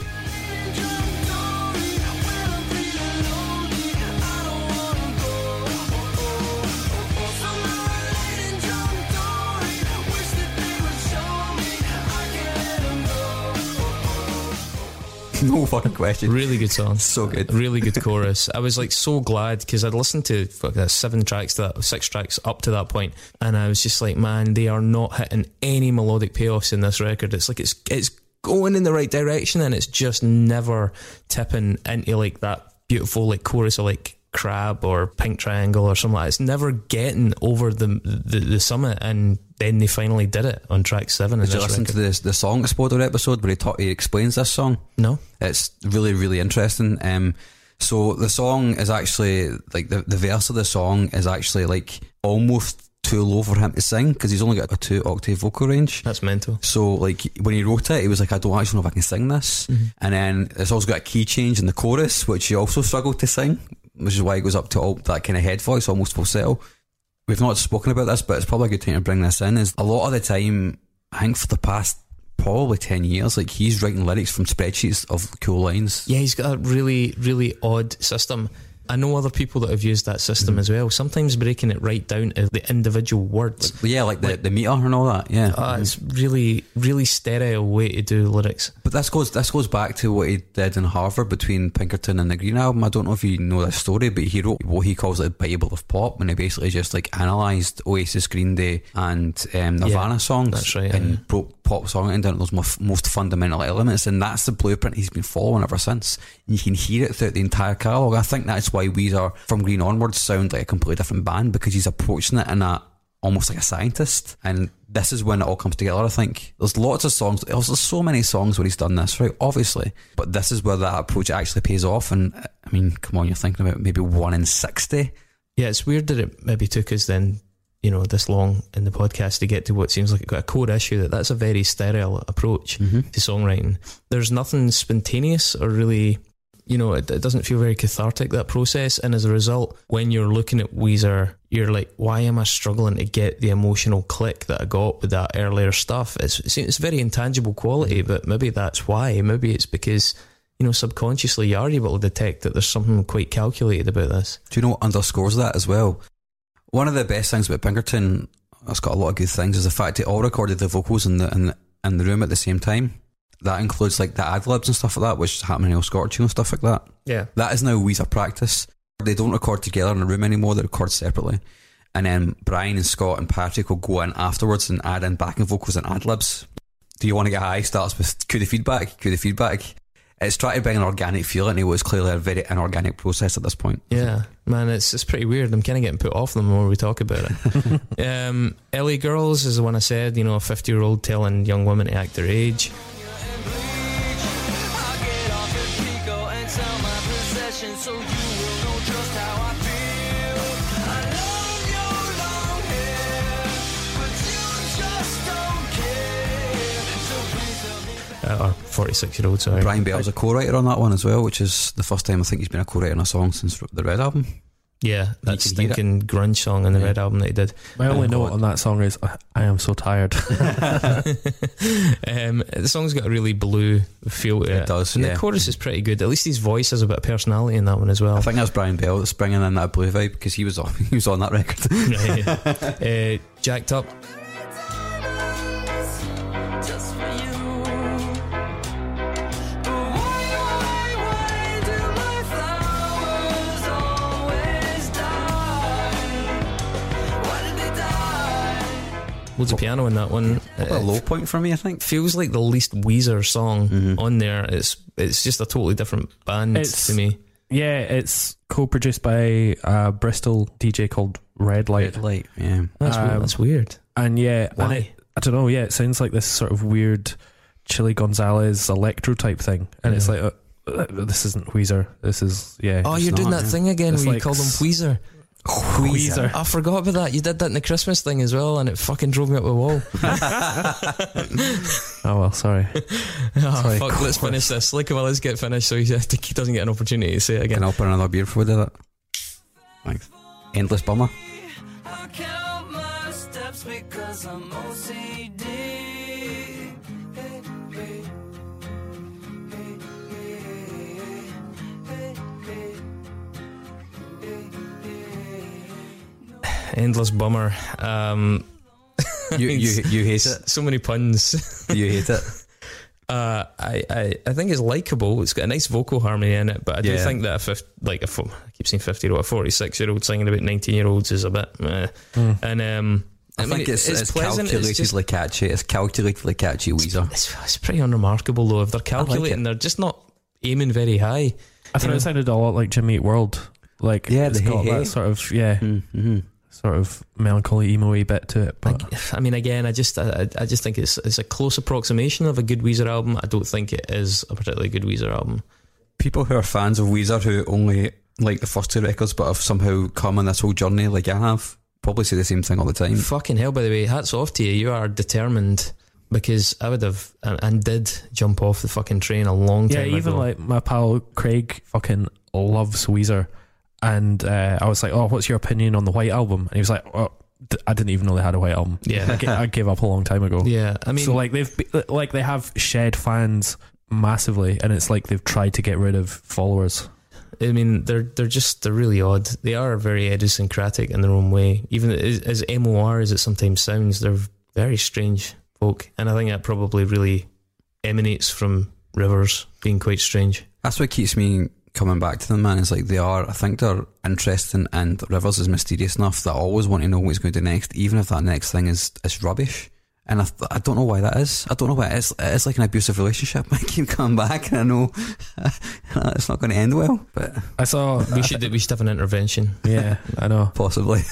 No fucking question. Really good song. So good. Really good chorus. I was like so glad because I'd listened to fuck that seven tracks to that six tracks up to that point, and I was just like, man, they are not hitting any melodic payoffs in this record. It's like it's it's going in the right direction, and it's just never tipping into like that beautiful like chorus of like Crab or Pink Triangle or something like that. It's never getting over the the, the summit, and then they finally did it on track seven. Did you listen to the the Song Exploder episode where he ta- he explains this song? No. It's really, really interesting. Um, so the song is actually like the, the verse of the song is actually like almost too low for him to sing because he's only got a two octave vocal range. That's mental. So like when he wrote it, he was like, I don't actually know if I can sing this. Mm-hmm. And then it's also got a key change in the chorus, which he also struggled to sing, which is why it goes up to all that kind of head voice, almost falsetto. We've not spoken about this, but it's probably a good time to bring this in. Is a lot of the time, I think for the past probably ten years, like he's writing lyrics from spreadsheets of cool lines. Yeah, he's got a really, really odd system. I know other people that have used that system as well, sometimes breaking it right down to the individual words. Yeah, like the, the meter and all that. Yeah, Ah, it's really, really sterile way to do lyrics. but this goes this goes back to what he did in Harvard between Pinkerton and the Green Album. I don't know if you know this story, but he wrote what he calls like the Bible of pop, and he basically just like analysed Oasis, Green Day, and um, Nirvana Yeah, songs, that's right, and yeah. broke pop songwriting down to those most, most fundamental elements, and that's the blueprint he's been following ever since. And you can hear it throughout the entire catalogue. I think that's why Weezer, from Green onwards, sound like a completely different band, because he's approaching it in a almost like a scientist, and this is when it all comes together. I think there's lots of songs, there's so many songs where he's done this, right, obviously, but this is where that approach actually pays off. And I mean, come on, you're thinking about maybe one in sixty. Yeah, it's weird that it maybe took us then, you know, this long in the podcast to get to what seems like a core issue, that that's a very sterile approach Mm-hmm. to songwriting. There's nothing spontaneous or really, you know, it, it doesn't feel very cathartic, that process. And as a result, when you're looking at Weezer, you're like, why am I struggling to get the emotional click that I got with that earlier stuff? It's, it's, it's very intangible quality, but maybe that's why. Maybe it's because, you know, subconsciously you are able to detect that there's something quite calculated about this. Do you know what underscores that as well? One of the best things about Pinkerton, it's got a lot of good things, is the fact they all recorded the vocals in the in the, in the room at the same time. That includes like the ad libs and stuff like that, which is happening in El Scorcho and stuff like that. Yeah. That is now Weezer practice. They don't record together in a room anymore, they record separately. And then Brian and Scott and Patrick will go in afterwards and add in backing vocals and ad libs. Do You Want to Get High starts with cue the feedback, cue the feedback. It's trying to bring an organic feel into what is clearly a very inorganic process at this point. Yeah, man, it's it's pretty weird. I'm kind of getting put off them the more we talk about it. um, L A Girls is the one I said, you know, a fifty year old telling young women to act their age. I'll get off at Pico and sell my possessions so you will know just how I feel. I love your long hair, but you just don't care. So please tell me back. Uh, or forty-six year old, sorry. Brian Bell's a co-writer on that one as well, which is the first time I think he's been a co-writer on a song since the Red Album. Yeah, that can hear it. stinking grunge song on the Yeah. Red Album that he did. My only Oh, note God. on that song is, I am so tired. um, the song's got a really blue feel to it. It does, And yeah. the chorus is pretty good. At least his voice has a bit of personality in that one as well. I think that's Brian Bell that's bringing in that blue vibe, because he was on, he was on that record. Right. uh, Jacked Up. Just for you. But why, why, why do my flowers always die? Why did they die? loads of piano in that one. A It low point for me, I think. feels like the least Weezer song Mhm. on there. It's it's just a totally different band It's- to me. Yeah, it's co-produced by a Bristol D J called Red Light. Red Light, yeah. That's weird. Um, That's weird. And yeah, and Why? it, I don't know. Yeah, it sounds like this sort of weird Chili Gonzalez electro type thing, and it's Yeah. like uh, uh, this isn't Weezer. This is yeah. Oh, it's you're doing not, that yeah. thing again It's where like you call them s- Weezer. Weezer. I forgot about that. You did that in the Christmas thing as well, and it fucking drove me up the wall. Oh well, sorry. oh, Sorry, fuck, let's finish this. Like, well, let's get finished so he he doesn't get an opportunity to say it Can again. I open another beer before we do that? Thanks. Endless Bummer. I count my steps because I'm O C D. Hey, hey, hey, hey, hey, hey, hey, hey. Endless Bummer. Um, You, you, you hate it? so many puns. You hate it? Uh, I, I, I think it's likable. It's got a nice vocal harmony in it, but I do Yeah. think that a fifty, like a fo- I keep saying fifty year old, a forty-six year old singing about nineteen year olds is a bit. Meh. Mm. And um, I, I, mean, think it's, it's, pleasant. calculatedly It's, just, catchy. It's calculatedly catchy Weezer. it's, it's pretty unremarkable though. If they're calculating, it. they're just not aiming very high. I thought You know? it sounded a lot like Jimmy Eat World. Like Yeah, it's the got hey, hey. that sort of yeah, Mm-hmm. sort of melancholy emo-y bit to it. But I, I mean, again, I just, I, I just think it's, it's a close approximation of a good Weezer album. I don't think it is a particularly good Weezer album. People who are fans of Weezer who only like the first two records but have somehow come on this whole journey like I have probably say the same thing all the time. Fucking hell, by the way, hats off to you. You are determined, because I would have and, and did jump off the fucking train a long yeah, time even ago. like my pal Craig fucking loves Weezer, and uh, I was like, "Oh, what's your opinion on the White Album?" And he was like, "Oh, d- I didn't even know they had a White Album. Yeah. I, ga- I gave up a long time ago." Yeah, I mean, so like they've be- like they have shed fans massively, and it's like they've tried to get rid of followers. I mean, they're they're just they're really odd. They are very idiosyncratic in their own way. Even as, as M O R as it sometimes sounds, they're very strange folk, and I think that probably really emanates from Rivers being quite strange. That's what keeps me coming back to them, man. It's like they are, I think they're interesting, and Rivers is mysterious enough that I always want to know what he's going to do next, even if that next thing is, is rubbish. And I, th- I don't know why that is. I don't know why it is. It's like an abusive relationship. I keep coming back, and I know it's not going to end well, but I saw. We should we should have an intervention. Yeah, I know. possibly.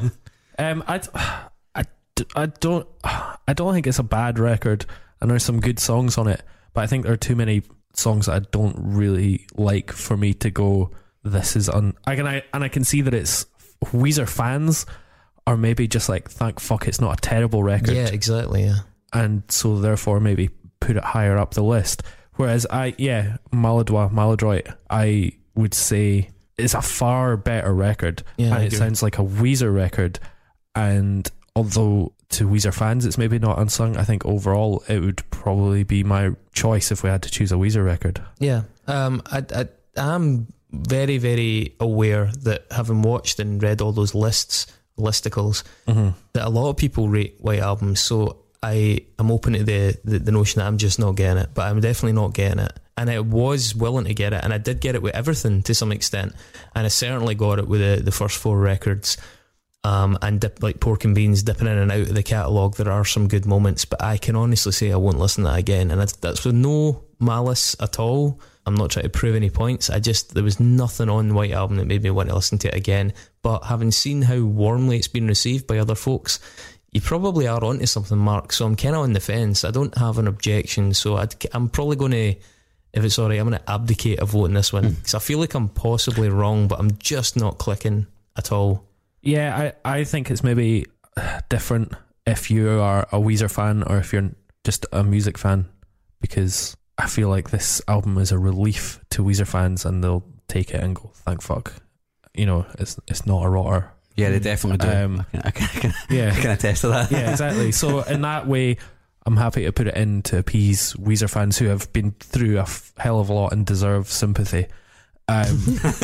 Um, I, I, I don't, I don't think it's a bad record, and there's some good songs on it, but I think there are too many songs that I don't really like for me to go, this is un. I can, I and I can see that it's Weezer fans are maybe just like, thank fuck, it's not a terrible record, Yeah, exactly. Yeah. and so therefore maybe put it higher up the list. Whereas I, yeah, Maladroit, Maladroit, I would say is a far better record, Yeah, and I it agree. sounds like a Weezer record. And although to Weezer fans it's maybe not unsung, I think overall it would probably be my choice if we had to choose a Weezer record. Yeah. Um, I, I, I'm very, very aware that having watched and read all those lists, listicles, Mm-hmm. that a lot of people rate White Albums. So I am open to the, the, the notion that I'm just not getting it, but I'm definitely not getting it. And I was willing to get it, and I did get it with everything to some extent. And I certainly got it with the, the first four records. Um, and dip, like Pork and Beans, dipping in and out of the catalogue, there are some good moments, but I can honestly say I won't listen to that again, and that's, that's with no malice at all. I'm not trying to prove any points. I just, there was nothing on the White Album that made me want to listen to it again. But having seen how warmly it's been received by other folks, you probably are onto something, Mark. So I'm kind of on the fence. I don't have an objection, so I'd, I'm probably going to, if it's alright, I'm going to abdicate a vote in this one, because I feel like I'm possibly wrong, but I'm just not clicking at all. Yeah, I, I think it's maybe different if you are a Weezer fan or if you're just a music fan, because I feel like this album is a relief to Weezer fans, and they'll take it and go, thank fuck, you know, it's it's not a rotter. Yeah, they definitely do. Um, I, can, I, can, I, can, I Yeah, can attest to that. yeah, exactly. So in that way, I'm happy to put it in to appease Weezer fans who have been through a f- hell of a lot and deserve sympathy. Um,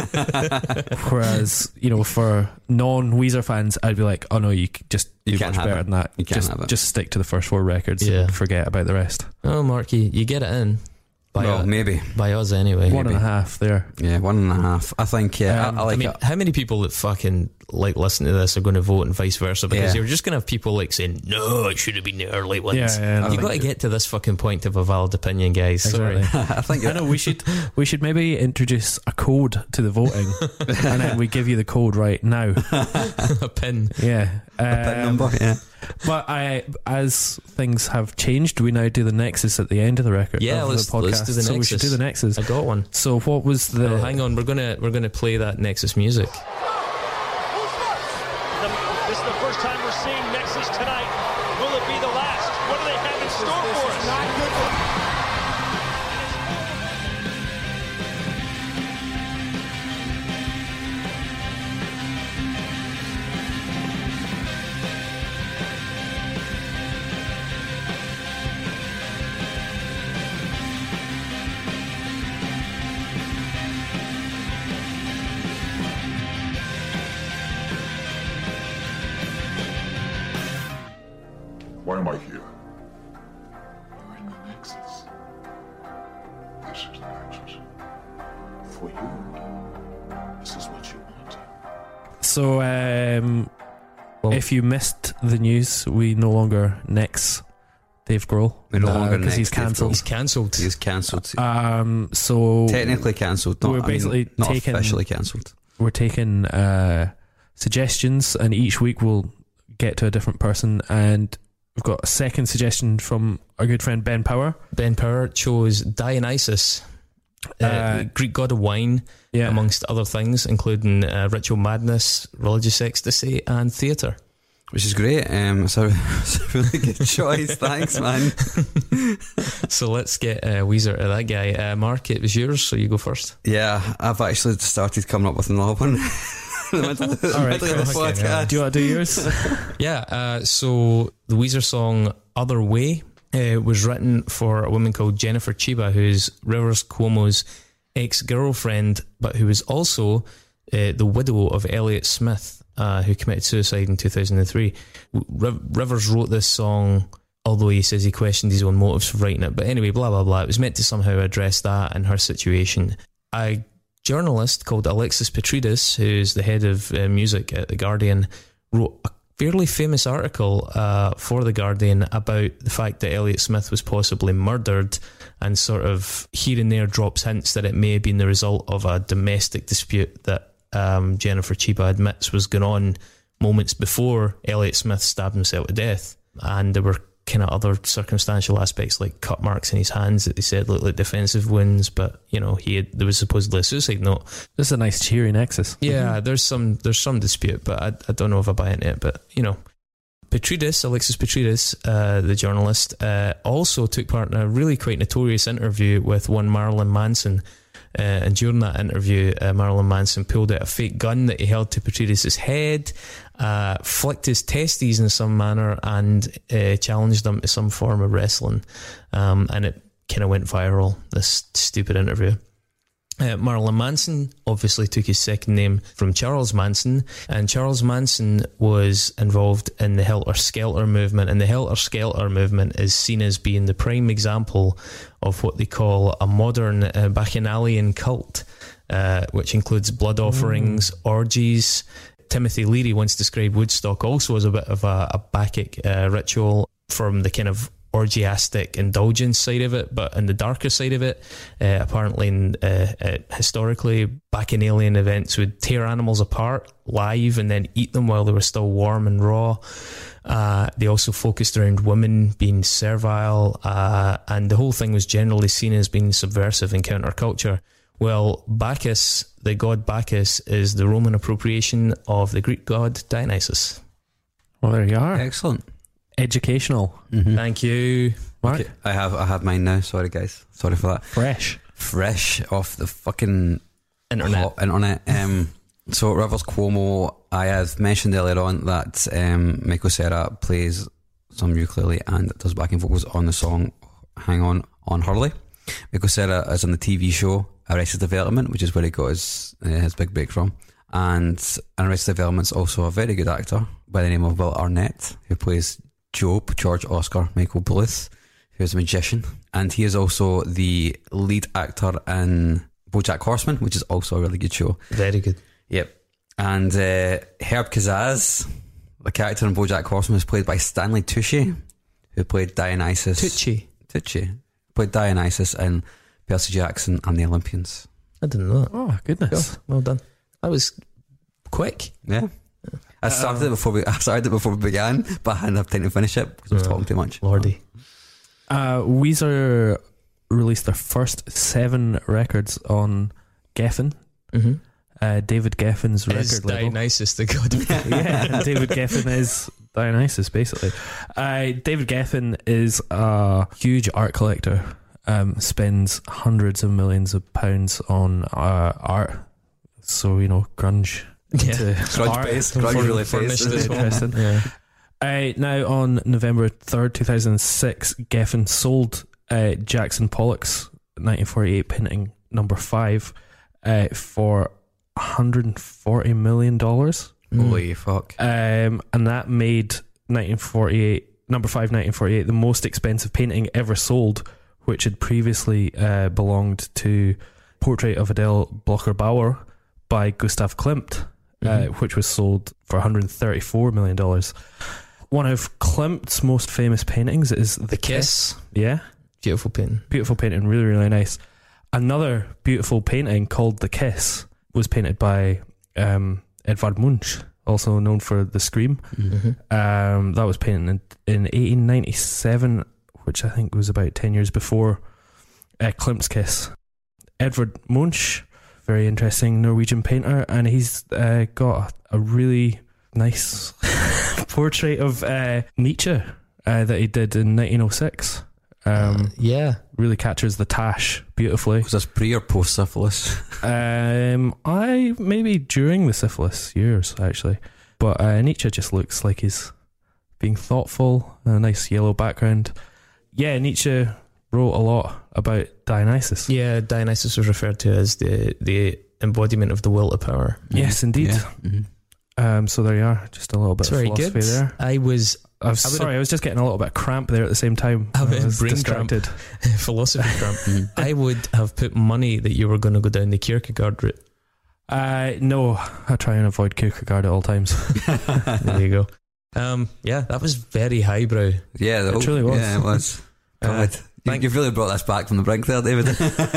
whereas, you know, for non-Weezer fans, I'd be like, oh no, you c- just You you're can't much have better it. than that. You can't just, have it. just stick to the first four records Yeah. and forget about the rest. Oh, Mark, you, you get it in. By, Well, uh, maybe. by us anyway. One and a half there. Yeah, one and a half. I think, yeah, Um, I, I like I mean, it. how many people that fucking like listening to this are going to vote and vice versa, because Yeah. you're just going to have people like saying, no, it should have been the early ones. Yeah, yeah, no, You've I got to think- get to this fucking point to have a valid opinion, guys. Sorry. Exactly. I think I know we should we should maybe introduce a code to the voting, and then we give you the code right now. A pin. Yeah, pin um, number. Yeah. But I, as things have changed, we now do the Nexus at the end of the record. Yeah, of let's- the podcast. let's do the so we should Nexus. do the Nexus. I got one. So what was the? Oh, hang on, we're gonna we're gonna play that Nexus music. The, this is the first time we're seeing Nexus tonight. Will it be the last? What do they have in store for us? Not good for Why am I here? You're in the Nexus. This is the Nexus. For you, this is what you want. So um, Well- if you missed the news, we no longer next Dave Grohl. We no longer because he's next Dave cancelled. He's cancelled. He's cancelled. Um, so Technically cancelled. Not, we're I mean, basically not taking- officially cancelled. we're taking uh, suggestions, and each week we'll get to a different person. And we've got a second suggestion from our good friend Ben Power. Ben Power chose Dionysus, uh, Uh, the Greek god of wine, Yeah, amongst other things, including uh, ritual madness, religious ecstasy, and theatre. Which is great. Um, it's, a, it's a really good choice. Thanks, man. So let's get uh, Weezer to that guy. Uh, Mark, it was yours, so you go first. Yeah, I've actually started coming up with another one. In the middle of the- All right, middle of the Chris. Okay, podcast. do you want to do yours? Yeah, uh, so the Weezer song Other Way uh, was written for a woman called Jennifer Chiba, who's Rivers Cuomo's ex-girlfriend, but who was also uh, the widow of Elliott Smith, uh, who committed suicide in two thousand three. R- Rivers wrote this song, although he says he questioned his own motives for writing it. But anyway, blah, blah, blah. It was meant to somehow address that and her situation. A journalist called Alexis Petridis, who's the head of uh, music at The Guardian, wrote a fairly famous article uh, for The Guardian about the fact that Elliott Smith was possibly murdered, and sort of here and there drops hints that it may have been the result of a domestic dispute that um, Jennifer Chiba admits was going on moments before Elliott Smith stabbed himself to death. And there were kind of other circumstantial aspects like cut marks in his hands that they said looked like defensive wounds, but you know, he had, there was supposedly a suicide note. This is a nice cheery Nexus. Yeah, there's some there's some dispute, but I, I don't know if I buy into it. But you know, Petridis, Alexis Petridis, uh, the journalist, uh, also took part in a really quite notorious interview with one Marilyn Manson. Uh, and during that interview, uh, Marilyn Manson pulled out a fake gun that he held to Petridis' head, uh, flicked his testes in some manner, and uh, challenged him to some form of wrestling. Um, and it kind of went viral, this stupid interview. Uh, Marilyn Manson obviously took his second name from Charles Manson, and Charles Manson was involved in the Helter Skelter movement, and the Helter Skelter movement is seen as being the prime example of what they call a modern uh, bacchanalian cult, uh, which includes blood offerings, mm. orgies. Timothy Leary once described Woodstock also as a bit of a, a Bacchic uh, ritual from the kind of orgiastic indulgence side of it, but in the darker side of it, uh, apparently in, uh, uh, historically bacchanalian events would tear animals apart live and then eat them while they were still warm and raw. Uh, they also focused around women being servile, uh, and the whole thing was generally seen as being subversive in counterculture. Well, Bacchus, the god Bacchus, is the Roman appropriation of the Greek god Dionysus. Well, there you are. Excellent. Educational. Mm-hmm. Thank you, Mark. Okay, I have I have mine now. Sorry, guys. Sorry for that. Fresh. Fresh off the fucking internet. hot internet. Um, so Rivers Cuomo, I have mentioned earlier on that um, Michael Cera plays some ukulele and does backing vocals on the song "Hang On" on Hurley. Michael Cera is on the T V show Arrested Development, which is where he got his uh, his big break from. And Arrested Development's also a very good actor by the name of Will Arnett, who plays Job, George Oscar Michael Bluth, who's a magician, and he is also the lead actor in BoJack Horseman, which is also a really good show. Very good. Yep. And uh, Herb Kazaz, the character in BoJack Horseman, was played by Stanley Tucci, who played Dionysus. Tucci. Tucci played Dionysus in Percy Jackson and the Olympians. I didn't know that. Oh, goodness. Cool. Well done. That was quick. Yeah. I started it before we I started it before we began, but I hadn't have time to finish it because I was Oh, talking too much. Lordy. Uh, Weezer released their first seven records on Geffen, Mm-hmm. uh, David Geffen's Is record label. Dionysus the god of Yeah, David Geffen is Dionysus, basically. Uh, David Geffen is a huge art collector. Um, spends hundreds of millions of pounds on uh, art. So, you know, grunge. Yeah. into Grunge art. based, grunge really Furnished based. this home. Interesting. Yeah. Uh, now, on November third, two thousand six, Geffen sold uh, Jackson Pollock's nineteen forty-eight painting number five uh, for one hundred forty million dollars. Holy fuck. Um, and that made nineteen forty-eight, number five, nineteen forty-eight, the most expensive painting ever sold, which had previously uh, belonged to Portrait of Adele Blocher-Bauer by Gustav Klimt, uh, Mhm. which was sold for one hundred thirty-four million dollars. One of Klimt's most famous paintings is The Kiss. Kiss. Yeah, Beautiful painting. beautiful painting, really, really nice. Another beautiful painting called The Kiss was painted by um, Edvard Munch, also known for The Scream. Mm-hmm. Um, that was painted in, in eighteen ninety-seven, which I think was about ten years before uh, Klimt's Kiss. Edvard Munch, very interesting Norwegian painter, and he's uh, got a, a really nice portrait of uh, Nietzsche uh, that he did in nineteen oh six. Um, yeah. really captures the tash beautifully. Was this pre or post syphilis? Um, I maybe during the syphilis years actually, but uh, Nietzsche just looks like he's being thoughtful. A nice yellow background. Yeah, Nietzsche wrote a lot about Dionysus. Yeah, Dionysus was referred to as the the embodiment of the will to power. Yes, indeed. Yeah. Mhm. Um, so there you are, just a little bit It's of very philosophy good. there. I was I was I would've- sorry, I was just getting a little bit of cramp there at the same time. A I bit of was brain distracted. philosophy cramp. I would have put money that you were going to go down the Kierkegaard route. Uh, no, I try and avoid Kierkegaard at all times. There you go. Um, yeah, that was very highbrow. Yeah, the It whole- truly was. Yeah, it was. Uh, God, you, thank- you've really brought this back from the brink there, David.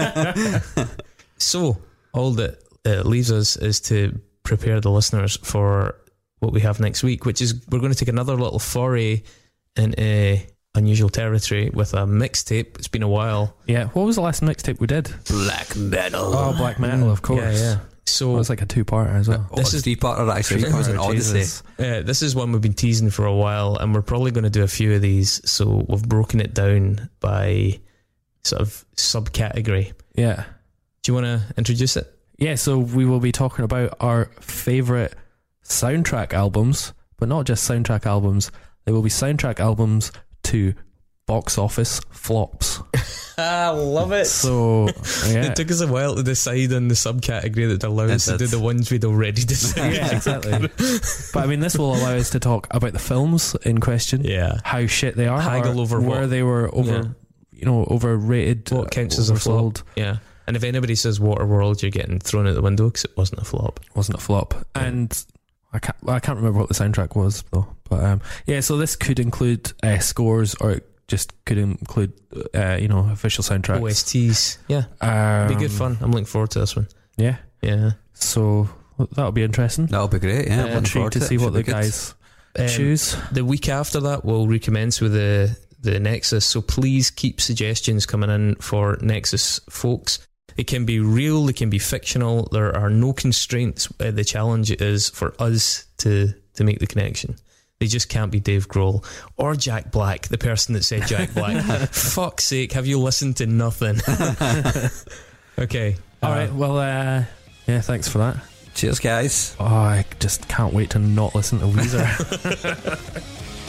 So, all that uh, leaves us is to prepare the listeners for what we have next week, which is we're going to take another little foray into unusual territory with a mixtape. It's been a while. Yeah, what was the last mixtape we did? Black metal. Oh, black metal, of course. Yeah, yeah. Well, So, it's like a two-parter as well. Oh, This this is- is three-parter actually. It was an Odyssey. Jesus. uh, this is one we've been teasing for a while, and we're probably going to do a few of these. So, we've broken it down by sort of subcategory. Yeah. Do you want to introduce it? Yeah, so we will be talking about our favourite soundtrack albums, but not just soundtrack albums. They will be soundtrack albums to box office flops. I love it. So, yeah. It took us a while to decide on the subcategory that allows us It to do did. the ones we'd already decided. Yeah, exactly. But I mean, this will allow us to talk about the films in question, Yeah. how shit they are, Haggle or over where what- they were over, Yeah. you know, overrated, What counts as a oversold. flop? Yeah. And if anybody says Waterworld, you're getting thrown out the window because it wasn't a flop. Wasn't a flop, and I can't, well, I can't remember what the soundtrack was though. But um, yeah, so this could include uh, scores, or it just could include, uh, you know, official soundtracks. O S Ts. Yeah. Um, Be good fun. I'm looking forward to this one. Yeah, Yeah. so that'll be interesting. That'll be great. Yeah, Uh, looking forward Intrigued to it. see what Should the be good. guys Um, choose. The week after that, we'll recommence with the, the Nexus. So please keep suggestions coming in for Nexus, folks. It can be real, it can be fictional. There are no constraints. Uh, the challenge is for us to, to make the connection. They just can't be Dave Grohl or Jack Black, the person that said Jack Black. Fuck's sake, have you listened to nothing? Okay. All uh, right, well, uh, yeah, thanks for that. Cheers, guys. Oh, I just can't wait to not listen to Weezer.